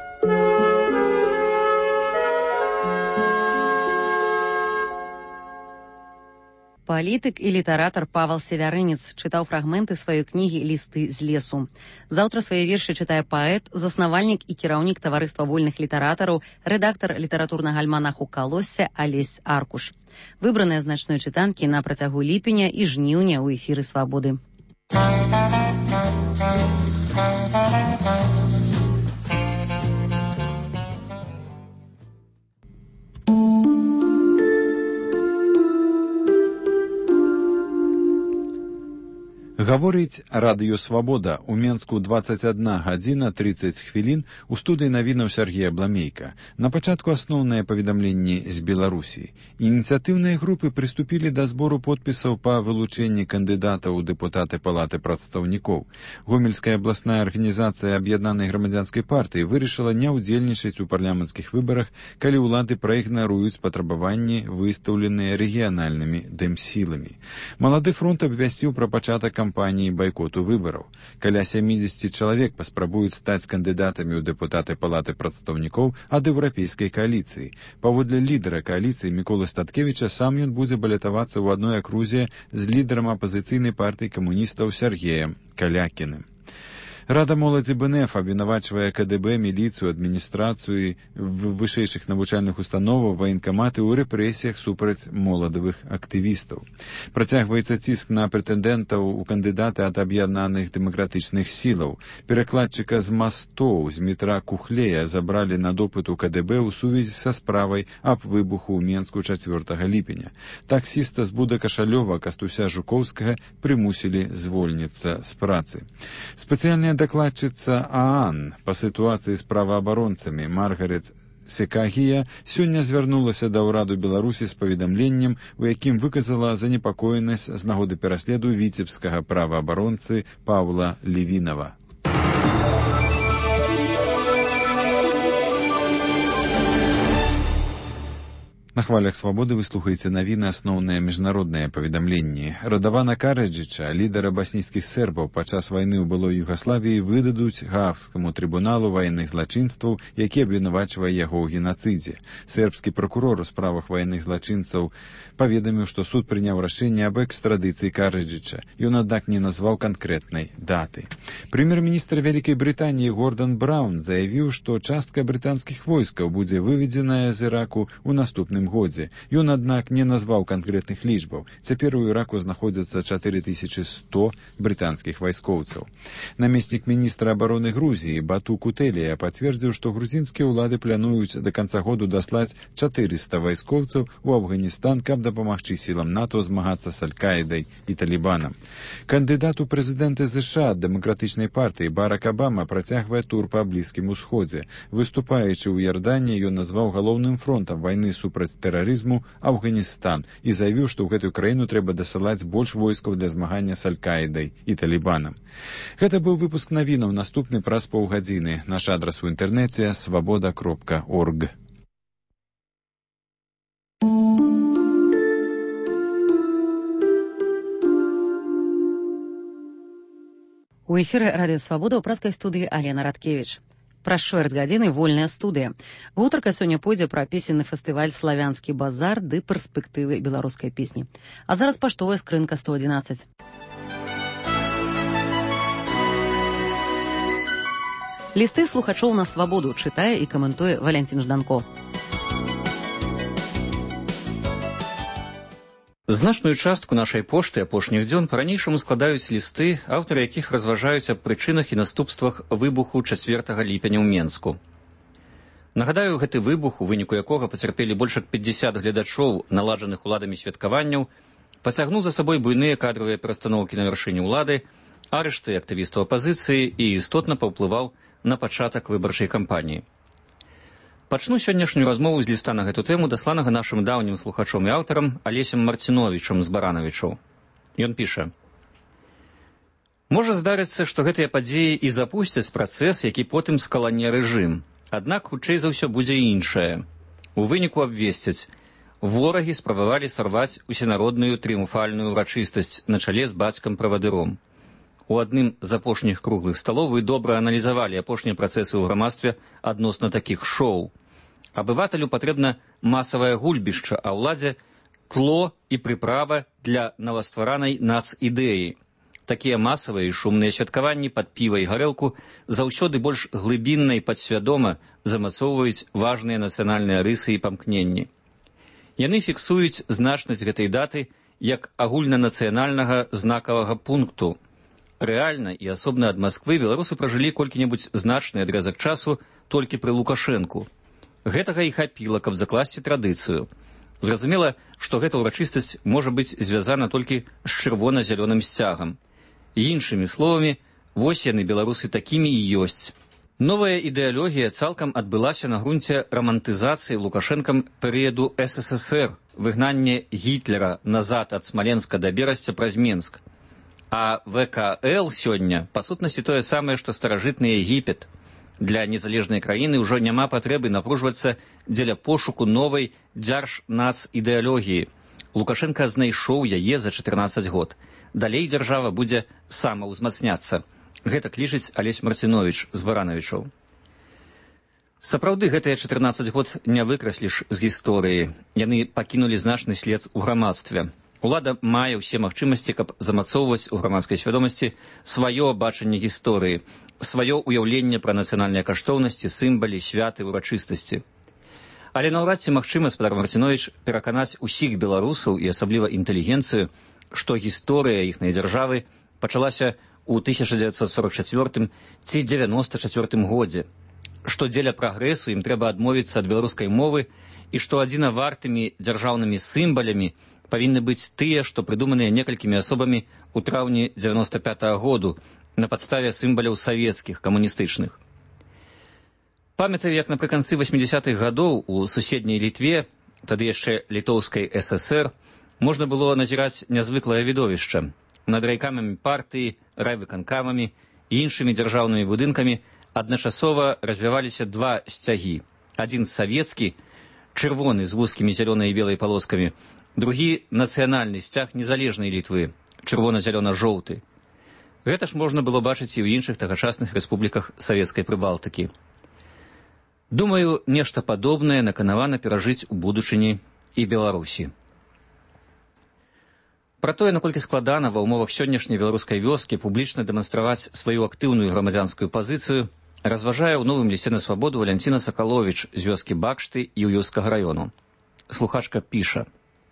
Палітык і літаратар Павал Севярынец чытаў фрагменты сваёй кнігі «Лісты з лесу». Заўтра свае вершы чытае паэт, заснавальнік і кіраўнік таварыства вольных літаратараў, рэдактар літаратурнага альманаху «Калосся» Алесь Аркуш. Выбраныя значной чытанкі на працягу ліпеня і жніўня ў эфіры «Свабоды». Гаворыць радыё «Свабода». У Менску 21 гадзіна 30 хвілін, у студыі навінаў Сергея Бламейка. На пачатку асноўныя паведамленні з Беларусі. Ініцыятыўныя групы прыступілі да збору подпісаў па вылучэнні кандыдатаў у дэпутаты Палаты прадстаўнікоў. Гомельская абласная арганізацыя аб'яднанай грамадзянскай партыі вырашыла не ўдзельнічаць у парламенцкіх выбарах, калі ўлады праігнаруюць патрабаванні, выстаўленыя рэгіянальнымі дэмсіламі. Малады фронт абвясціў пра пачатак кампаніі байкоту выбараў. Каля 70 чалавек паспрабуюць стаць кандыдатамі ў дэпутаты Палаты прадстаўнікоў ад еўрапейскай кааліцыі. Паводле лідара кааліцыі Міколы Статкевіча, сам ён будзе балятавацца ў адной акрузе з лідарам апазіцыйнай партыі камуністаў Сергеем Калякіным. Рада моладзі БНФ абвінавачвае КДБ, міліцыю, адміністрацыю вышэйшых навучальных установаў, ваенкаматы ў рэпрэсіях супраць моладавых актывістаў. Працягваецца ціск на прэтэндэнтаў у кандыдаты ад аб'яднаных дэмакратычных сілаў. Перакладчыка з мастоў Змітра Кухлея забралі на допыт у КДБ ў сувязі са справай аб выбуху ў Менску 4 ліпеня. Таксіста з Буда-Кашалёва Кастуся Жукоўскага прымусілі звольніцца з працы. Спецыяльная дакладчыца ААН па сітуацыі з праваабаронцамі Маргарет Секагія сёння звярнулася да ўраду Беларусі з паведамленнем, у якім выказала занепакоенасць з нагоды пераследу віцебскага праваабаронцы Паўла Левінава. На хвалях «Свабоды» вы слухаеце навіны асноўныя міжнародныя паведамленні. Радавана Караджыча, лідара баснійскіх сербаў падчас вайны ў былой Югаславіі, выдадуць Гаагскаму трыбуналу ваенных злачынстваў, які абвінавачвае яго ў генацыдзе. Сербскі пракурор у справах ваенных злачынцаў паведаміў, што суд прыняў рашэнне аб экстрадыцыі Караджыча. Ён, аднак, не назваў канкрэтнай даты. Прэм'ер-міністр Вялікай Брытаніі Гордан Браўн заявіў, што частка брытанскіх войскаў будзе выведзеная з Іраку ў наступным годзе. Ён, аднак, не назваў канкрэтных лічбаў. Цяпер у Іраку знаходзяцца 4100 брытанскіх вайскоўцаў. Намеснік міністра абароны Грузіі Бату Кутэлія пацвердзіў, што грузінскія ўлады плануюць да канца году даслаць 400 вайскоўцаў у Афганістан, каб дапамагчы сілам НАТО змагацца з Аль-Каідай і Талібанам. Кандыдат у прэзідэнты США ад дэмакратычнай партыі Барак Абама працягвае тур па Блізкім Усходзе. Выступаючы ў Ярдані, ён назваў галоўным фронтам вайны супраць тэрарызму Афганістан і заявіў, што ў гэтую краіну трэба дасылаць больш войскаў для змагання з Аль-Каідай і Талібанам. Гэта быў выпуск навінаў, наступны праз паўгадзіны. Наш адрас у інтэрнэце свабода.орг. У эфіры радыё «Свабода» ў праскай студыі Алена Радкевіч. Праз чвэрць гадзіны вольная студыя. Гутарка сёння пойдзе пра песенны фестываль «Славянскі базар» ды перспектывы беларускай песні. А зараз паштовая скрынка 111. Лісты слухачоў на «Свабоду» чытае і каментуе Валянцін Жданко. Значную частку нашай пошты апошніх дзён па-ранейшаму складаюць лісты, аўтары якіх разважаюць аб прычынах і наступствах выбуху 4 ліпеня ў Менску. Нагадаю, гэты выбух, у выніку якога пацярпелі больш як 50 гледачоў наладжаных уладамі святкаванняў, пацягнуў за сабой буйныя кадравыя перастаноўкі на вяршыні ўлады, арышты актывістаў апазіцыі і істотна паўплываў на пачатак выбарчай кампаніі. Пачну сённяшнюю размову з ліста на гэту тэму, дасланага нашым даўнім слухачом і аўтарам Алесем Марциновичам з Баранавічаў. Ён піша: «Можа здарыцца, што гэтыя падзеі і запусцяць працэс, які потым скалане рэжым. Аднак, хутчэй за ўсё будзе іншае. У выніку абвесцяць: ворагі спрабавалі сарваць усенародную трыумфальную ўрачыстасць на чале з бацькам-правадыром. У адным з апошніх круглых сталоў вы добра аналізавалі апошнія працэсы ў грамадстве адносна такіх шоу. Абывателю патрэбна масавае гульбішча, а ўладзе тло і прыправа для новастваранай нацыдэі. Такія масавыя і шумныя святкаванні пад піва і гарэлку заўсёды больш глыбінна і падсвядома замацоўваюць важныя нацыянальныя рысы і памкненні. Яны фіксуюць значнасць гэтай даты як агульнанацыянальнага знакавага пункту. Рэальна і асобна ад Масквы беларусы пражылі колькі-небудзь значны адрэзак часу толькі пры Лукашэнку. Гэтага і хапіла, каб закласці традыцыю. Зразумела, што гэта ўрачыстасць можа быць звязана толькі з чырвона-зялёным сцягам. Іншымі словамі, вось яны, беларусы, такімі і ёсць. Новая ідэалогія цалкам адбылася на грунце рамантызацыі Лукашэнкам перыяду СССР, выгнанне Гітлера назад ад Смаленска да Берасця праз Менск. А ВКЛ сёння, па сутнасці, тое самае, што старажытны Егіпет. Для незалежнай краіны ўжо няма патрэбы напружвацца дзеля пошуку новай дзярж-нац-ідэалогіі. Лукашенка знайшоў яе за 14 год. Далей дзяржава будзе самаўзмацняцца. Гэта лічыць Алесь Марцинович з Баранавічаў. Сапраўды, гэтыя 14 год не выкрасліш з гісторыі. Яны пакінулі значны след у грамадстве. Улада мае ўсе магчымасці, каб замацоўваць у грамадскай свядомасці сваё бачанне гісторыі, сваё ўяўленне пра нацыянальныя каштоўнасці, сімбалі, святы, урачыстасці. Але наўрад ці магчыма, спадар Марцинович, пераканаць усіх беларусаў і асабліва інтэлігенцыю, што гісторыя іхнай дзяржавы пачалася ў 1944 ці 94 годзе, што дзеля прагрэсу ім трэба адмовіцца ад беларускай мовы і што адзінавартымі дзяржаўнымі сімбалямі павінны быць тыя, што прыдуманыя некалькімі асобамі ў траўні 95-го году на падставе сімбаляў савецкіх, камуністычных. Памятаю, як напрыканцы 80-х гадоў у суседняй Літве, тады яшчэ Літоўскай ССР, можна было назіраць нязвыклае відовішча. Над райкамамі партыі, райвыканкамамі і іншымі дзяржаўнымі будынкамі адначасова развіваліся два сцягі. Адзін савецкі, чырвоны з вузкімі зялёнай і белай палоскамі, другі нацыянальны сцяг незалежнай Літвы, чырвона-зялёна-жоўты. Гэта ж можна было бачыць і ў іншых тагачасных рэспубліках савецкай Прыбалтыкі. Думаю, нешта падобнае наканавана перажыць у будучыні і Беларусі. Пра тое, наколькі складана ва ўмовах сённяшняй беларускай вёскі публічна дэманстраваць сваю актыўную грамадзянскую пазіцыю, разважае ў новым лісце на свабоду Валянціна Сакаловіч з вёскі Бакшты і Уюўскага раёну. Слухачка піша: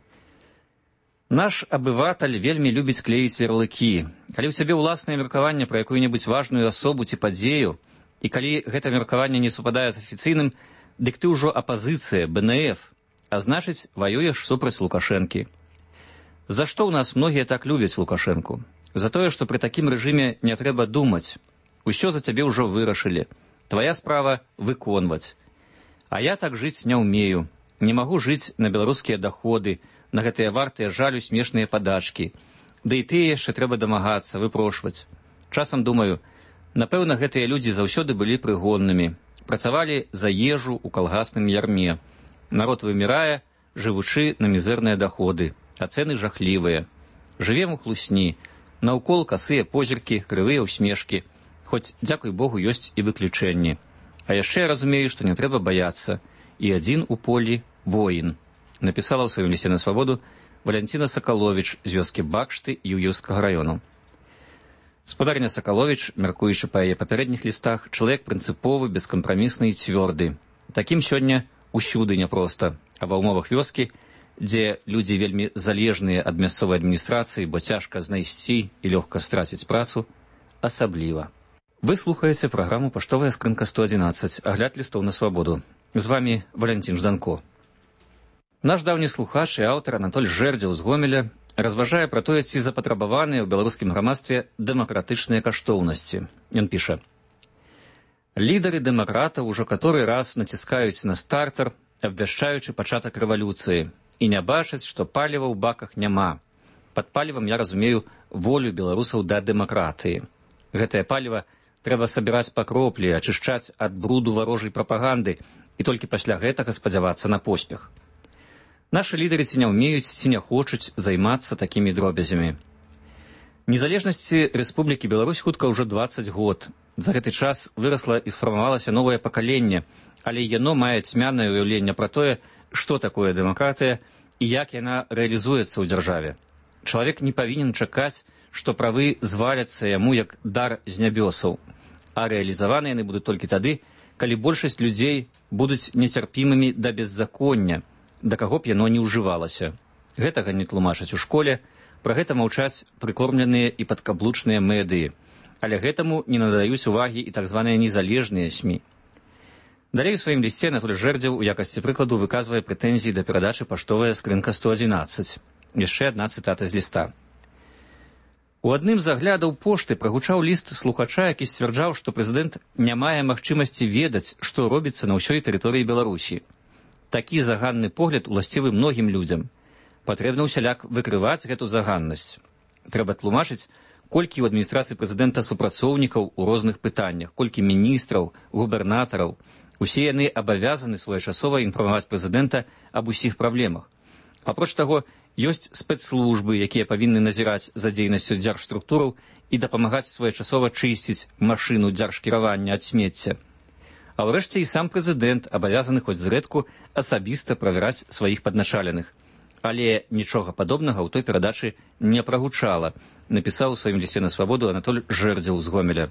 «Наш абыватель вельмі любіць клеіць ярлыкі. Калі ў сябе ўласнае меркаванне пра якую-небудзь важную асобу ці падзею, і калі гэта меркаванне не супадае з афіцыйным, дык ты ўжо апазіцыя, БНФ, а значыць, ваюеш супраць Лукашэнкі. За што ў нас многія так любяць Лукашэнку? За тое, што пры такім рэжыме не трэба думаць. Усё за цябе ўжо вырашылі. Твая справа выконваць. А я так жыць не ўмею. Не магу жыць на беларускія даходы, на гэтыя вартыя жалю смешныя падачкі. Да і тыя яшчэ трэба дамагацца, выпрошваць. Часам думаю, напэўна, гэтыя людзі заўсёды былі прыгоннымі. Працавалі за ежу ў калгасным ярме. Народ вымірае, жывучы на мізэрныя даходы, а цэны жахлівыя. Жывем у хлусні, наўкол касыя позіркі, крывыя ўсмешкі. Хоць, дзякуй Богу, ёсць і выключэнні. А яшчэ я разумею, што не трэба баяцца. І адзін у полі воін. Напісала ў сваім лісце на свабоду Валянціна Сакаловіч з вёскі Бакшты і Уюўскага раёну. Спадарня Сакаловіч, мяркуючы па яе папярэдніх лістах, чалавек прынцыповы, бескампрамісны і цвёрды. Такім сёння усюды няпроста, а ва ўмовах вёскі, дзе людзі вельмі залежныя ад мясцовай адміністрацыі, бо цяжка знайсці і лёгка страціць працу, асабліва. Вы слухаеце праграму «Паштовая скрынка 111», агляд лістоў на свабоду. З вамі Валянцін Жданко. Наш даўні слухач і аўтар Анатоль Жэрдзеў з Гомеля разважае пра тое, ці запатрабаваныя ў беларускім грамадстве дэмакратычныя каштоўнасці. Ён піша: «Лідары дэмакратаў ужо каторы раз націскаюць на стартер, абвяшчаючы пачатак рэвалюцыі, і не бачаць, што паліва ў баках няма. Пад палівам я разумею волю беларусаў да дэмакратыі. Гэтае паліва трэба сабіраць па кроплі, ачышчаць ад бруду варожай прапаганды і толькі пасля гэтага спадзявацца на поспех. Нашы лідары ці не ўмеюць, ці не хочуць займацца такімі дробязямі. Незалежнасці Рэспублікі Беларусь хутка ўжо 20 год. За гэты час вырасла і сфармавалася новае пакаленне, але яно мае цьмянае ўяўленне пра тое, што такое дэмакратыя і як яна рэалізуецца ў дзяржаве. Чалавек не павінен чакаць, што правы зваляцца яму як дар з нябёсаў, а рэалізаваны яны будуць толькі тады, калі большасць людзей будуць нецярпімымі да беззаконня, да каго б яно не ўжывалася. Гэтага не тлумачаць у школе, пра гэта маўчаць прыкормленыя і падкаблучныя медыі, але гэтаму не надаюць увагі і так званыя незалежныя СМІ. Далей у сваім лісце Анатоль Жэрдзеў у якасці прыкладу выказвае прэтэнзіі да перадачы паштовая скрынка 111. Яшчэ адна цытата з ліста. У адным з аглядаў пошты прагучаў ліст слухача, які сцвярджаў, што прэзідэнт не мае магчымасці ведаць, што робіцца на ўсёй тэрыторыі Беларусі. Такі заганны погляд уласцівы многім людзям. Патрэбна ўсяляк выкрываць гэту заганнасць. Трэба тлумачыць, колькі ў адміністрацыі прэзідэнта супрацоўнікаў у розных пытаннях, колькі міністраў, губернатараў. Усе яны абавязаны своечасова інфармаваць прэзідэнта аб усіх праблемах. Апроч таго, ёсць спецслужбы, якія павінны назіраць за дзейнасцю дзяржструктураў і дапамагаць своечасова чысціць машыну дзяржкіравання ад смецця. А ўрэшце і сам прэзідэнт абавязаны хоць зрэдку асабіста правяраць сваіх падначаленых. Але нічога падобнага ў той перадачы не прагучала, напісаў у сваім лісце на свабоду Анатоль Жэрдзеў з Гомеля.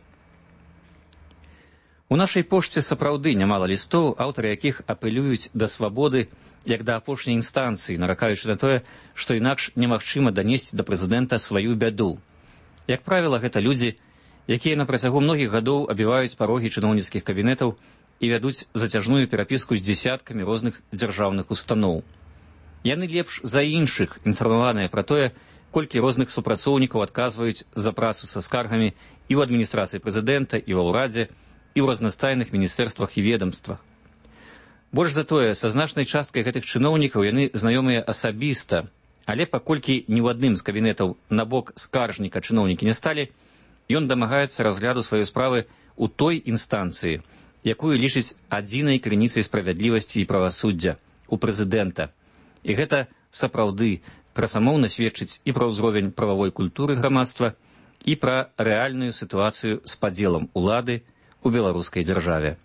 У нашай пошце сапраўды нямала лістоў, аўтары якіх апелююць да свабоды як да апошняй інстанцыі, наракаючы на тое, што інакш немагчыма данесці да прэзідэнта сваю бяду. Як правіла, гэта людзі, якія на працягу многіх гадоў абіваюць парогі чыноўніцкіх кабінетаў і вядуць зацяжную перапіску з дзесяткамі розных дзяржаўных устаноў. Яны лепш за іншых інфармаваныя пра тое, колькі розных супрацоўнікаў адказваюць за працу са скаргамі і ў адміністрацыі прэзідэнта, і ва ўрадзе, і ў разнастайных міністэрствах і ведамствах. Больш за тое, са значнай часткай гэтых чыноўнікаў яны знаёмыя асабіста, але паколькі ні ў адным з кабінетаў на бок скаржніка чыноўнікі не сталі, ён дамагаецца разгляду сваёй справы ў той інстанцыі, якую лічыць адзінай крыніцай справядлівасці і правасуддзя, у прэзідэнта. І гэта сапраўды красамоўна сведчыць і пра ўзровень прававой культуры грамадства, і пра рэальную сітуацыю з падзелам улады у беларускай дзяржаве.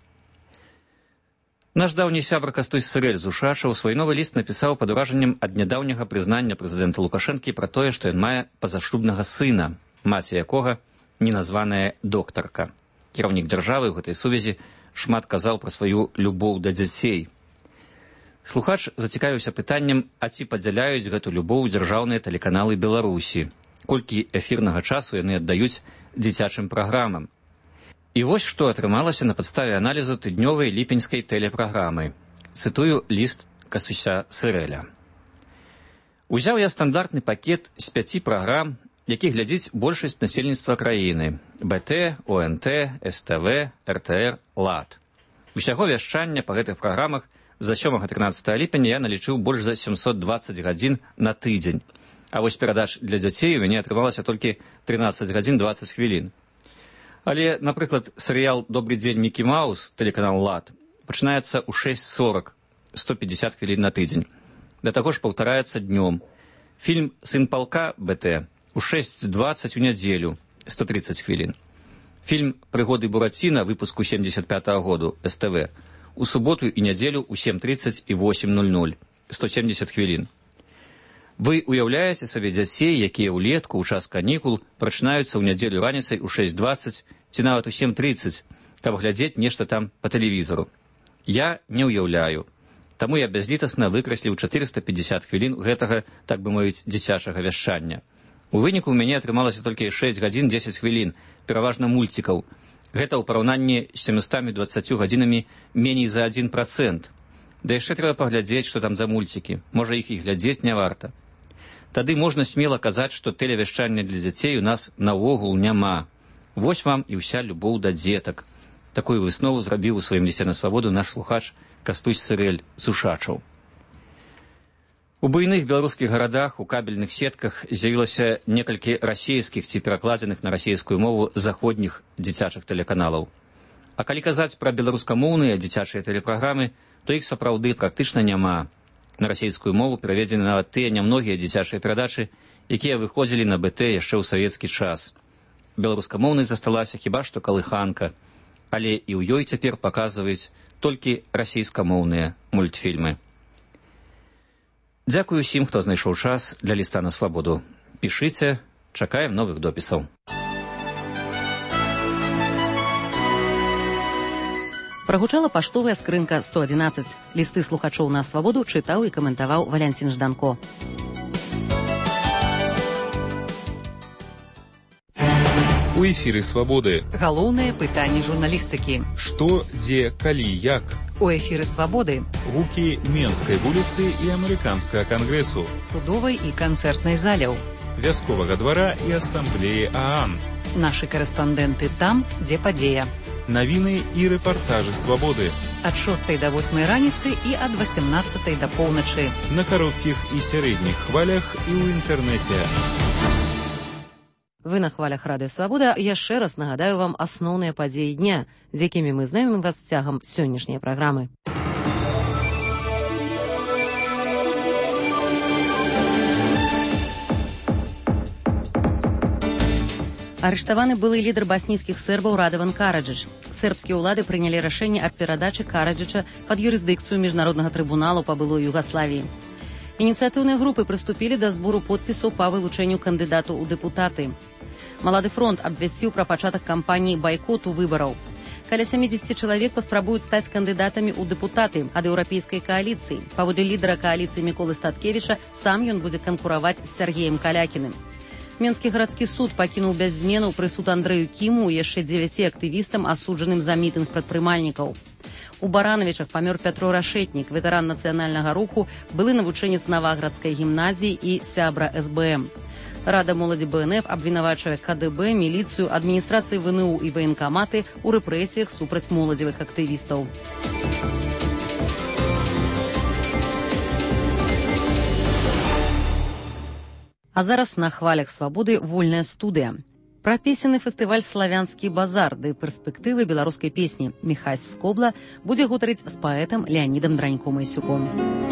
Наш даўні сябра Кастусь Сырэль з Ушачаў свой новы ліст напісаў пад уражаннем ад нядаўняга прызнання прэзідэнта Лукашэнкі пра тое, што ён мае пазашлюбнага сына, маці якога неназваная доктарка. Кіраўнік дзяржавы ў гэтай сувязі шмат казаў пра сваю любоў да дзяцей. Слухач зацікавіўся пытаннем, а ці падзяляюць гэту любоў дзяржаўныя тэлеканалы Беларусі, колькі эфірнага часу яны аддаюць дзіцячым праграмам. І вось што атрымалася на падставе аналізу тыднёвай ліпеньскай тэлепраграмы. Цытую ліст Кастуся Сырэля. Узяў я стандартны пакет з 5 праграм, які глядзіць большасць насельніцтва краіны: БТ, ОНТ, СТВ, РТР, ЛАД. Усяго вяшчання па гэтых праграмах за 7-13 ліпеня я налічыў больш за 720 гадзін на тыдзень. А вось перадач для дзяцей у мяне атрымалася толькі 13 гадзін 20 хвілін. Але, напрыклад, серыял «Добрый дзень, Мікі Маус», тэлеканал ЛАД, пачынаецца ў 6:40, 150 хвілін на тыдзень. Да таго ж паўтараецца днём. Фільм «Сын палка» БТ у 6:20 у нядзелю, 130 хвілін. Фільм «Прыгоды Бураціна» выпуску 75-го году, СТВ, у суботу і нядзелю ў 7:30 і 8:00, 170 хвілін. Вы уяўляеце сабе дзяцей, якія ўлетку ў час канікул прачынаюцца ў нядзелю раніцай у 6:20 ці нават у 7:30, каб глядзець нешта там па тэлевізору. Я не ўяўляю. Таму я бязлітасна выкрасліў 450 хвілін гэтага, так бы мовіць, дзіцячага вяшчання. У выніку ў мяне атрымалася толькі 6 гадзін 10 хвілін, пераважна мульцікаў. Гэта ў параўнанні з 720 гадзінамі меней за 1%. Да яшчэ трэба паглядзець, што там за мульцікі. Можа, іх і глядзець не варта. Тады можна смела казаць, што тэлевяшчання для дзяцей у нас наогул няма. Вось вам і ўся любоў да дзетак. Такую выснову зрабіў у сваім лісце на свабоду наш слухач Кастусь Сырэль з Ушачаў. У буйных беларускіх гарадах у кабельных сетках з'явілася некалькі расійскіх ці перакладзеных на расійскую мову заходніх дзіцячых тэлеканалаў. А калі казаць пра беларускамоўныя дзіцячыя тэлепраграмы, то іх сапраўды практычна няма. На расійскую мову пераведзены нават тыя нямногія дзіцячыя перадачы, якія выходзілі на БТ яшчэ ў савецкі час. Беларускамоўнай засталася хіба што калыханка, але і ў ёй цяпер паказваюць толькі расійскамоўныя мультфільмы. Дзякую усім, хто знайшоў час для ліста на свабоду. Пішыце, чакаем новых допісаў. Прагучала паштовая скрынка 111. Лісты слухачоў на свабоду чытаў і каментаваў Валянцін Жданко. У эфіры «Свабоды». Галоўнае пытанне журналістыкі. Што, дзе, калі, як? У эфіры «Свабоды». Гукі Менскай вуліцы і Амерыканскага кангрэсу. Судовай і канцэртнай заляў. Вясковага двара і асамблеі ААН. Нашы карэспандэнты там, дзе падзея. Навіны і рэпартажы «Свабоды». Ад 6 до 8 раніцы і ад 18 до поўначы. На кароткіх і сярэдніх хвалях і ў інтэрнэце. Вы на хвалях радыё «Свабода». Яшчэ раз нагадаю вам асноўныя падзеі дня, з якімі мы знаёмім вас цягам сённяшняй праграмы. Арыштаваны былы лідар баснійскіх сербаў Радаван Караджыч. Сербскія ўлады прынялі рашэнне аб перадачы Караджыча пад юрысдыкцыю міжнароднага трыбуналу па былой Югаславіі. Ініцыятыўныя групы прыступілі да збору подпісаў па вылучэнню кандыдату ў дэпутаты. Малады фронт абвясціў пра пачатак кампаніі байкоту выбараў. Каля 70 чалавек паспрабуюць стаць кандыдатамі ў дэпутаты ад еўрапейскай кааліцыі. Паводле лідара кааліцыі Міколы Статкевіча, сам ён будзе канкураваць з Сергеем Калякіным. Менскі гарадскі суд пакінуў без зменаў прысуд Андрэю Кіму і яшчэ 9 актывістам, асуджаным за мітынг прадпрымальнікаў. У Баранавічах памёр Пятро Рашэтнік, ветэран нацыянальнага руху, былы навучэнец Наваградскай гімназіі і сябра СБМ. Рада моладзі БНФ абвінавачвае КДБ, міліцыю, адміністрацыі ВНУ і ваенкаматы ў рэпрэсіях супраць моладзевых актывістаў. А зараз на хвалях свабоды вольная студыя. Пра песенны фестываль «Славянскі базар» ды перспектывы беларускай песні Міхась Скобла будзе гутарыць з паэтам Леанідам Дранько-Майсюком.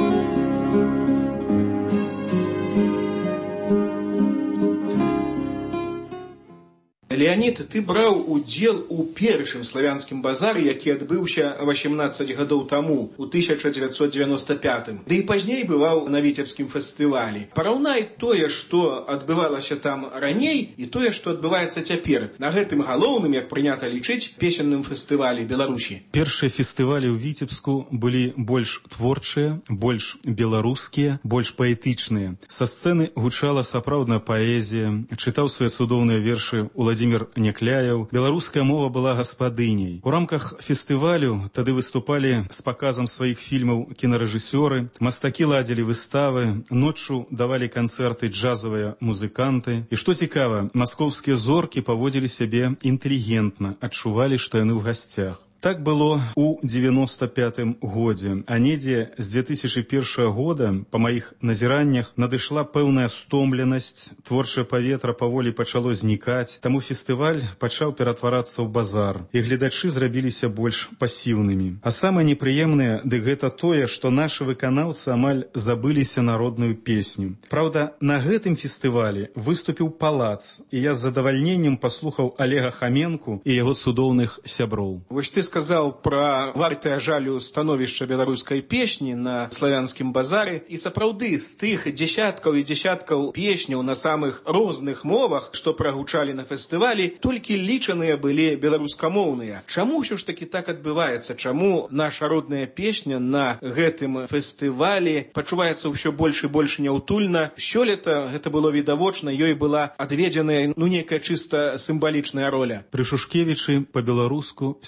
Леонид, ты браў удзел у першым славянскім базары, які адбыўся 18 гадоў таму, у 1995. Ды і пазней бываў на Віцебскім фестывалі. Параўнай тое, што адбывалася там раней, і тое, што адбываецца цяпер, на гэтым галоўным, як прынята лічыць, песенным фестывалі Беларусі. Першыя фестывалі ў Віцебску былі больш творчыя, больш беларускія, больш паэтычныя. Са сцэны гучала сапраўдная паэзія, чытаў свае цудоўныя вершы Владимир Некляев. Беларуская мова была гаспадыняй. У рамках фестывалю тады выступалі з паказам сваіх фільмаў кінарэжысёры, мастакі ладзілі выставы, ноччу давалі канцэрты джазавыя музыканты. І што цікава, маскоўскія зоркі паводзілі сябе інтэлігентна, адчувалі, што яны ў гасцях. Так было у 95-м годзе, а недзе з 2001 года, па маіх назіраннях, надышла пэўная стомленасць, творчае паветра паволі пачало знікаць, таму фестываль пачаў ператварацца ў базар, і гледачы зрабіліся больш пасіўнымі. А самае непрыемнае, дык гэта тое, што нашы выканаўцы амаль забыліся народную песню. Праўда, на гэтым фестывалі выступіў Палац, і я з задавальненнем паслухаў Олега Хаменку і яго цудоўных сяброў. Вось ты сказаў пра вартае жалю становішча беларускай песні на славянскім базары, і сапраўды з тых дзесяткаў і дзесяткаў песняў на самых розных мовах, што прагучалі на фестывалі, толькі лічаныя былі беларускамоўныя. Чаму ўсё ж такі так адбываецца? Чаму наша родная песня на гэтым фестывалі пачуваецца ўсё больш і больш няўтульна? Сёлета гэта было відавочна, ёй была адведзеная нейкая чыста сімвалічная роля. Пры Шушкевічы па-беларуску спявалі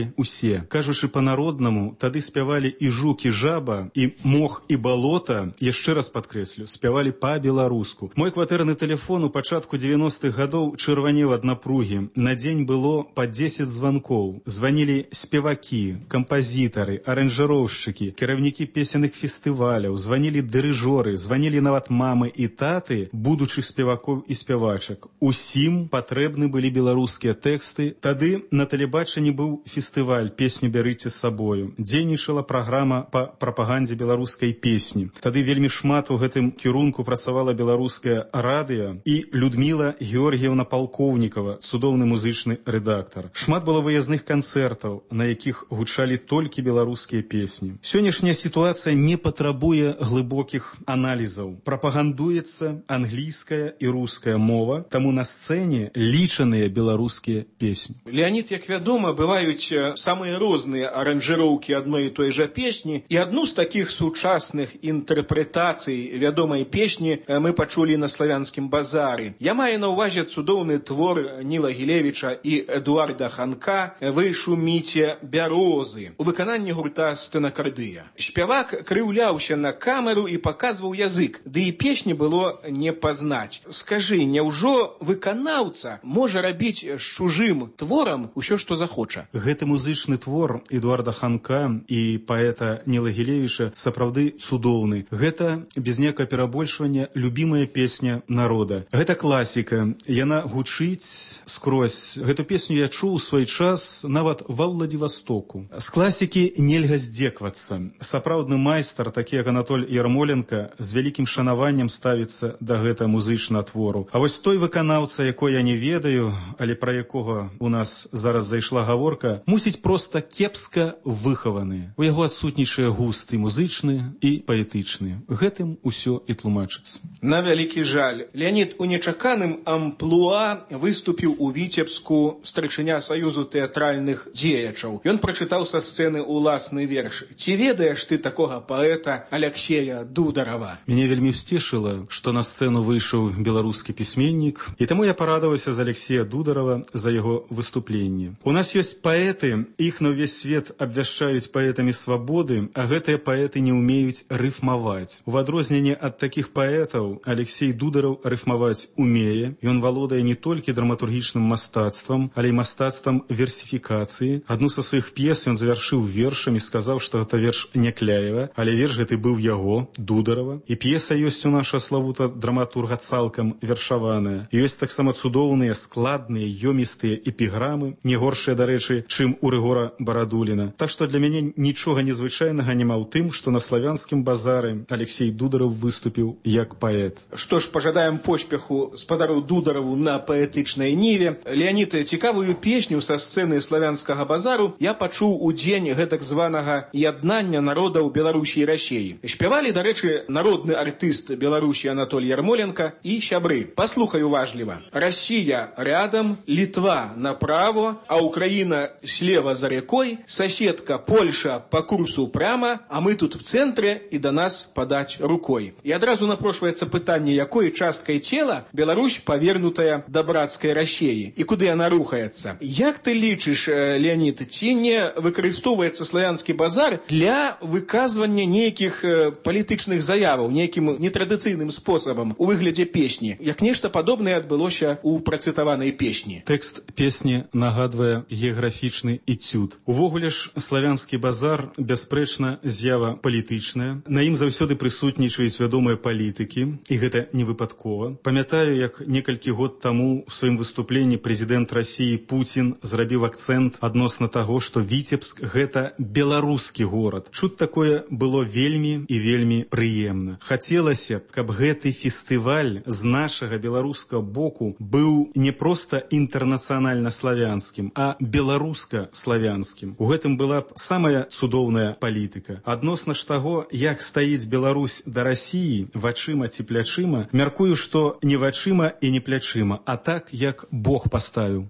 спявалі усе. Кажучы па-народнаму, тады спявалі і жук, і жаба, і мох, і балота, яшчэ раз падкрэслю, спявалі па-беларуску. Мой кватэрны тэлефон у пачатку 90-х гадоў чырванеў ад напругі. На дзень было па 10 званкоў. Званілі спевакі, кампазітары, аранжыроўшчыкі, кіраўнікі песенных фестываляў, званілі дырыжоры, званілі нават мамы і таты будучых спевакоў і спявачак. Усім патрэбны былі беларускія тэксты. Тады на тэлебачанні быў фестываль «Песню бярыце з сабою». Дзейнічала праграма па прапагандзе беларускай песні. Тады вельмі шмат у гэтым кірунку працавала беларускае радыё і Людміла Георгіевна Палкоўнікава, цудоўны музычны рэдактар. Шмат было выязных канцэртаў, на якіх гучалі толькі беларускія песні. Сённяшняя сітуацыя не патрабуе глыбокіх аналізаў. Прапагандуецца англійская і руская мова, таму на сцэне лічаныя беларускія песні. Леонид, як вядома, бываюць самыя розныя аранжыроўкі адной і той жа песні, і адну з такіх сучасных інтэрпрэтацый вядомай песні мы пачулі на славянскім базары. Я маю на ўвазе цудоўны твор Ніла Гілевіча і Эдуарда Ханка «Вы шуміце бярозы» у выкананні гурта «Стэнакардыя». Спявак крыўляўся на камеру і паказваў язык, ды і песні было не пазнаць. Скажы, няўжо выканаўца можа рабіць з чужым творам усё, што захоча? Гэты музычны твор Эдуарда Ханка і паэта Ніла Гілевіча сапраўды цудоўны. Гэта, без некага перабольшвання, любімая песня народа. Гэта класіка. Яна гучыць скрозь. Гэту песню я чуў у свой час нават ва Владивостоку. З класікі нельга здзеквацца. Сапраўдны майстар, такі як Анатоль Ярмоленко, з вялікім шанаваннем ставіцца да гэта музычнага твору. А вось той выканаўца, якой я не ведаю, але пра якога у нас зараз зайшла гаворка, мусіць проста кепска выхаваны. У яго адсутнічае густ і музычны, і паэтычны. Гэтым усё і тлумачыцца. На вялікі жаль. Леонид у нечаканым амплуа выступіў у Віцебску старшыня Саюзу тэатральных дзеячаў. Ён прачытаў са сцэны уласны верш. Ці ведаеш ты такога паэта Аляксея Дударава? Мяне вельмі сцешыла, што на сцэну выйшаў беларускі пісьменнік, і таму я парадаваўся за Аляксея Дударава за яго выступленне. У нас ёсць паэты, іх на ўвесь свет абвяшчаюць паэтамі свабоды, а гэтыя паэты не ўмеюць рыфмаваць. У адрозненне ад такіх паэтаў Алексей Дудараў рыфмаваць умее. Ён валодае не толькі драматургічным мастацтвам, але і мастацтвам версіфікацыі. Адну са сваіх п'ес ён завяршыў вершам і сказаў, што гэта верш Някляева, але верш гэты быў яго, Дударава. І п'еса ёсць у наша славута драматурга цалкам вершаваная. Ёсць таксама цудоўныя, складныя, ёмістыя эпіграмы, не горшыя, дарэчы, чым у Рыгора Барадуліна. Так што для мяне нічога незвычайнага няма ў тым, што на славянскім базары Алексей Дудараў выступіў як паэт. Што ж, пажадаем поспеху спадару Дудараву на паэтычнай ніве. Леонид, цікавую песню са сцэны славянскага базару я пачуў у дзень гэтак званага яднання народаў Беларусі і Расіі. Спявалі, дарэчы, народны артыст Беларусі Анатоль Ярмоленко і сябры. Паслухай уважліва. Россия рядом, Литва направо, а Украина слева за рекой, соседка Польша по курсу прямо, а мы тут в центре и до нас подать рукой. И одразу напрошваецца пытанне, якой часткай цела Беларусь павернутая да брацкай Расіі і куды яна рухаецца. Як ты лічыш, Леонид, ці не выкарыстоўваецца славянскі базар для выказвання нейкіх палітычных заяваў, нейкім нетрадыцыйным спосабам у выглядзе песні, як нешта падобнае адбылося у працытаванай песні? Тэкст песні нагадвае геаграфічны эцюд. Увогуле ж славянскі базар бясспрэчна з'ява палітычная. На ім заўсёды прысутнічаюць вядомыя палітыкі, і гэта не выпадкова. Памятаю, як некалькі год таму у сваім выступленні прэзідэнт Расіі Пуцін зрабіў акцэнт адносна таго, што Віцебск – гэта беларускі горад. Чуць такое было вельмі і вельмі прыемна. Хацелася б, каб гэты фестываль з нашага беларускага боку быў не проста інтэрнацыянальна-славянскім, а беларуска-славянскім. У гэтым была б самая цудоўная палітыка. Адносна ж таго, як стаіць Беларусь да Расіі вачыма ці плячыма, мяркую, што не вачыма і не плячыма, а так, як Бог паставіў.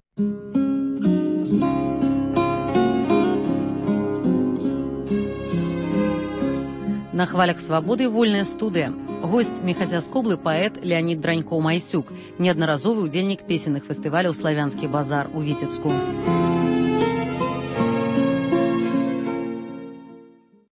На хвалях свабоды вольная студыя. Госць Міхася-Скоблы паэт Леонид Дранькоў-Майсюк, неаднаразовы ўдзельнік песенных фестываляў «Славянскі базар» у Віцебску.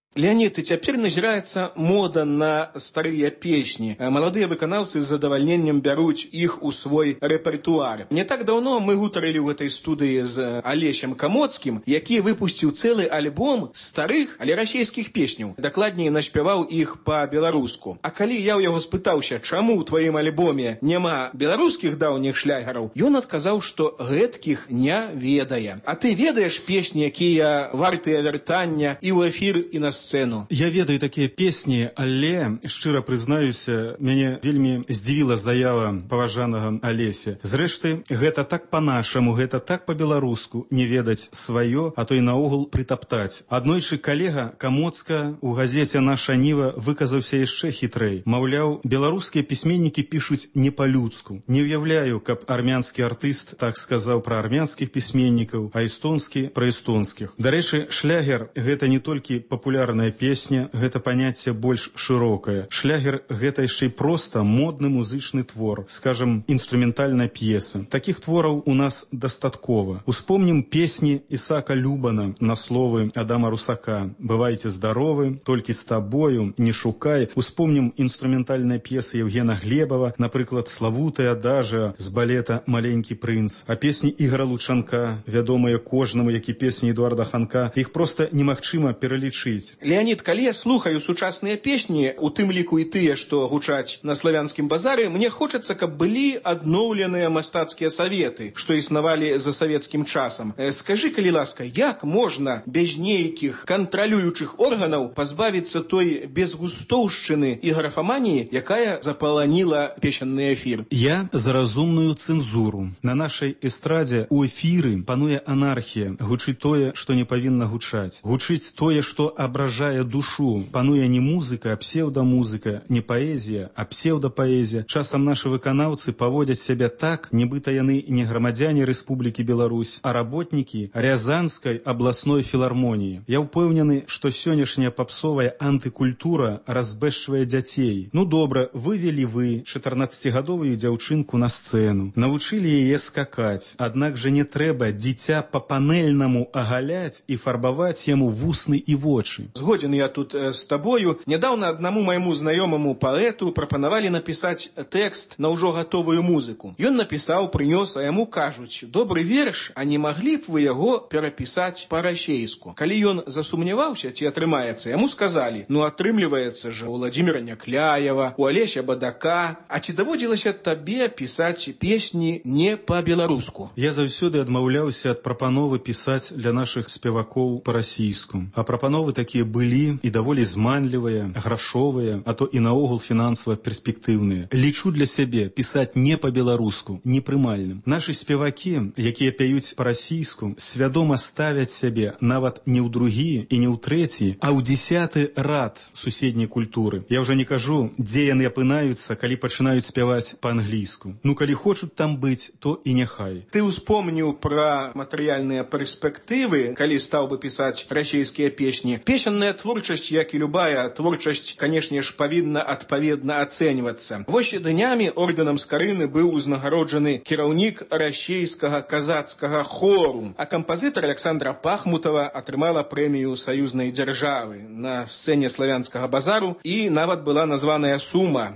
Леонид, и теперь назирается мода на старые песни. Молодые выканаўцы з задавальненнем бяруць іх у свой рэпертуар. Не так давно мы гутарылі ў гэтай студыі з Алесем Камоцкім, які выпусціў цэлы альбом старых, але расійскіх песняў. Дакладней, наспяваў іх па-беларуску. А калі я ў яго спытаўся, чаму ў тваім альбоме няма беларускіх даўніх шлягераў, ён адказаў, што гэткіх не ведае. А ты ведаеш песні, якія вартыя вяртання і ў эфір, і на сцэну? Я ведаю такія песні, але, шчыра прызнаюся, мяне вельмі здзівіла заява паважанага Алеся. Зрэшты, гэта так па-нашаму, гэта так па-беларуску, не ведаць сваё, а то і наогул прытаптаць. Аднойчы калега Камоцка ў газеце «Наша Ніва» выказаўся яшчэ хітрэй. Маўляў, беларускія пісьменнікі пішуць не па-людску. Не ўяўляю, каб армянскі артыст так сказаў пра армянскіх пісьменнікаў, а эстонскі пра эстонскіх. Дарэчы, шлягер — гэта не толькі папулярная песня, гэта паняцце больш шырокае. Шлягер — гэта яшчэ і проста модны музычны твор, скажем, інструментальная п'еса. Такіх твораў у нас дастаткова. Успомнім песні Ісака Любана на словы Адама Русака «Бывайце здаровы», «Толькі з табою», «Не шукай». Успомнім інструментальныя п'есы Евгена Глебова, напрыклад, славутая адажа з балета «Маленькі прынц», а песні Ігора Лучанка, вядомыя кожнаму, як і песні Эдуарда Ханка, іх проста немагчыма пералічыць. Леонид, калі я слухаю сучасныя песні, у тым ліку і тыя, што гучаць на славянскім базары, мне хочацца, каб былі адноўленыя мастацкія саветы, што існавалі за савецкім часам. Скажы, калі ласка, як можна без нейкіх кантралюючых органаў пазбавіцца той безгустоўшчыны і графаманіі, якая запаланіла песенны эфір? Я за разумную цэнзуру. На нашай эстрадзе у эфіры пануе анархія. Гучыць тое, што не павінна гучаць. Гучыць тое, што абражае душу. Пануе не музыка, а псевдамузыка, не паэзія, а псевдапаэзія. Часам нашы выканаўцы паводзяць сябе так, нібыта яны не грамадзяне Рэспублікі Беларусь, а работнікі Рязанскай абласной філармоніі. Я ўпэўнены, што сённяшняя папсовая антыкультура разбэшчвае дзяцей. Ну добра, вывелі вы 14-гадовую дзяўчынку на сцэну, навучылі яе скакаць, аднак жа не трэба дзіця па-панельнаму агаляць і фарбаваць яму вусны і вочы. Згоден я тут з табою. Нядаўна аднаму майму знаёмаму паэту прапанавалі напісаць тэкст на ўжо гатовую музыку. Ён напісаў, прынёс, а яму кажуць: добры верш, а не маглі б вы яго перапісаць па-расейску? Калі ён засумняваўся, ці атрымаецца, яму сказалі: ну атрымліваецца ж у Владзіміра Някляева, у Алеся Бадака. А ці даводзілася табе пісаць песні не па-беларуску? Я заўсёды адмаўляўся ад прапановы пісаць для нашых спевакоў па-расійску. А прапановы такія былі і даволі зманлівыя, грашовыя, а то і наогул фінансава перспектыўныя. Лічу для сябе пісаць не па-беларуску непрымальным. Нашы спевакі, якія пяюць па-расійску, свядома ставяць сябе нават не ў другі і не ў трэці, а ў 10-ы рад суседняй культуры. Я ўжо не кажу, дзе яны апынаюцца, калі пачынаюць спяваць па-англійску. Ну, калі хочуць там быць, то і няхай. Ты ўспомніў пра матэрыяльныя перспектывы, калі стаў бы пісаць расійскія песні. Песенная творчасць, як і любая творчасць, канешне ж, павінна адпаведна ацэньвацца. Вось днямі ордэнам Скарыны быў узнагароджаны кіраўнік расійскага казацкага хору, а кампазітар Александра Пахмутова атрымала прэмію саюзнай дзяржавы на сцэне славянскага базару, і нават была названая сума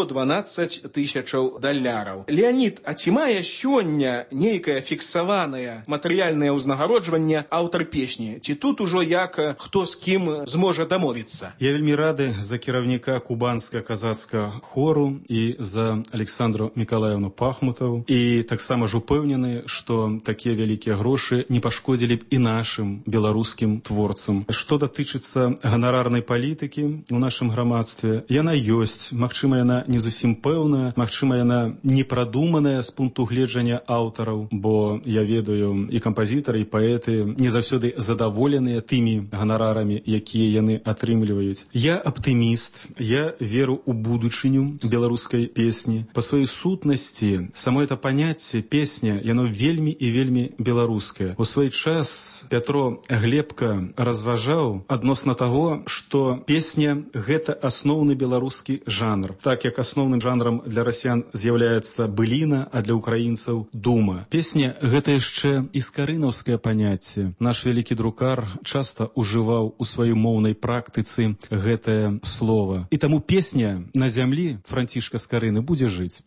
$112 000. Леонид, а ці мае сёння нейкае фіксаванае матэрыяльнае ўзнагароджванне аўтар песні? Ці тут ужо як хто з кім зможа дамовіцца? Я вельмі рады за кіраўніка кубанскага казацкага хору і за Александру Мікалаевну Пахмутову. І таксама ж упэўнены, што такія вялікія грошы не пашкодзілі б і нашым беларускім творцам. Што датычыцца ганарарнай палітыкі ў нашым грамадстве, яна ёсць. Магчыма, яна не зусім пэўная, магчыма, яна не прадуманая з пункту гледжання аўтараў, бо я ведаю, і кампазітары, і паэты не заўсёды задаволеныя тымі ганарарамі, якія яны атрымліваюць. Я аптыміст, я веру ў будучыню беларускай песні. Па сваёй сутнасці, само это паняцце песня, яно вельмі і вельмі беларускае. У свой час Пятро Глебка разважаў адносна таго, што песня — гэта асноўны беларускі жанр. Так як асноўным жанрам для расіян з'яўляецца быліна, а для украінцаў — дума. Песня — гэта яшчэ і скарынаўскае паняцце. Наш вялікі друкар часта ўжываў у сваёй сваёй моўнай практыцы гэтае слова. І таму песня «На зямлі» Францішка Скарыны будзе жыць.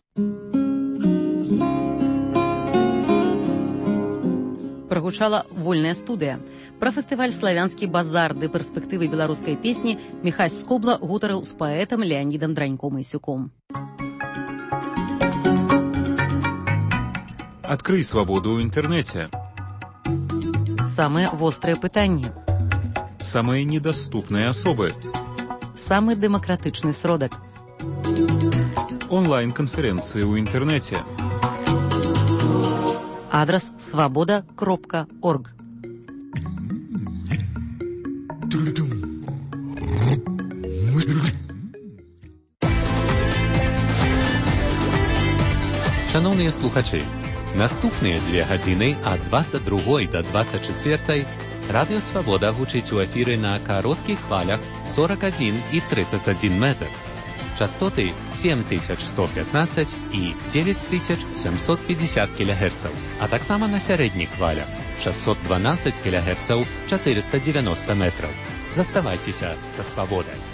Прагучала вольная студыя. Пра фестываль «Славянскі базар» ды перспектывы беларускай песні Міхась Скобла гутарыў з паэтам Леанідам Драньком-Ісюком. Адкрый свабоду ў інтэрнэце. Самыя вострыя пытанні. Самыя недаступныя асобы. Самы дэмакратычны сродак. Онлайн-канферэнцыі ў інтэрнэце. Адрас свабода.орг. Шановныя слухачы, наступныя 2 гадзіны ад 22 до 24 Радыё Свабода гучыць у эфіры на кароткіх хвалях 41 і 31 метр. Частоты 7115 і 9750 кГц, а таксама на сярэдніх хвалях 612 кГц 490 метраў. Заставайцеся са свабодай.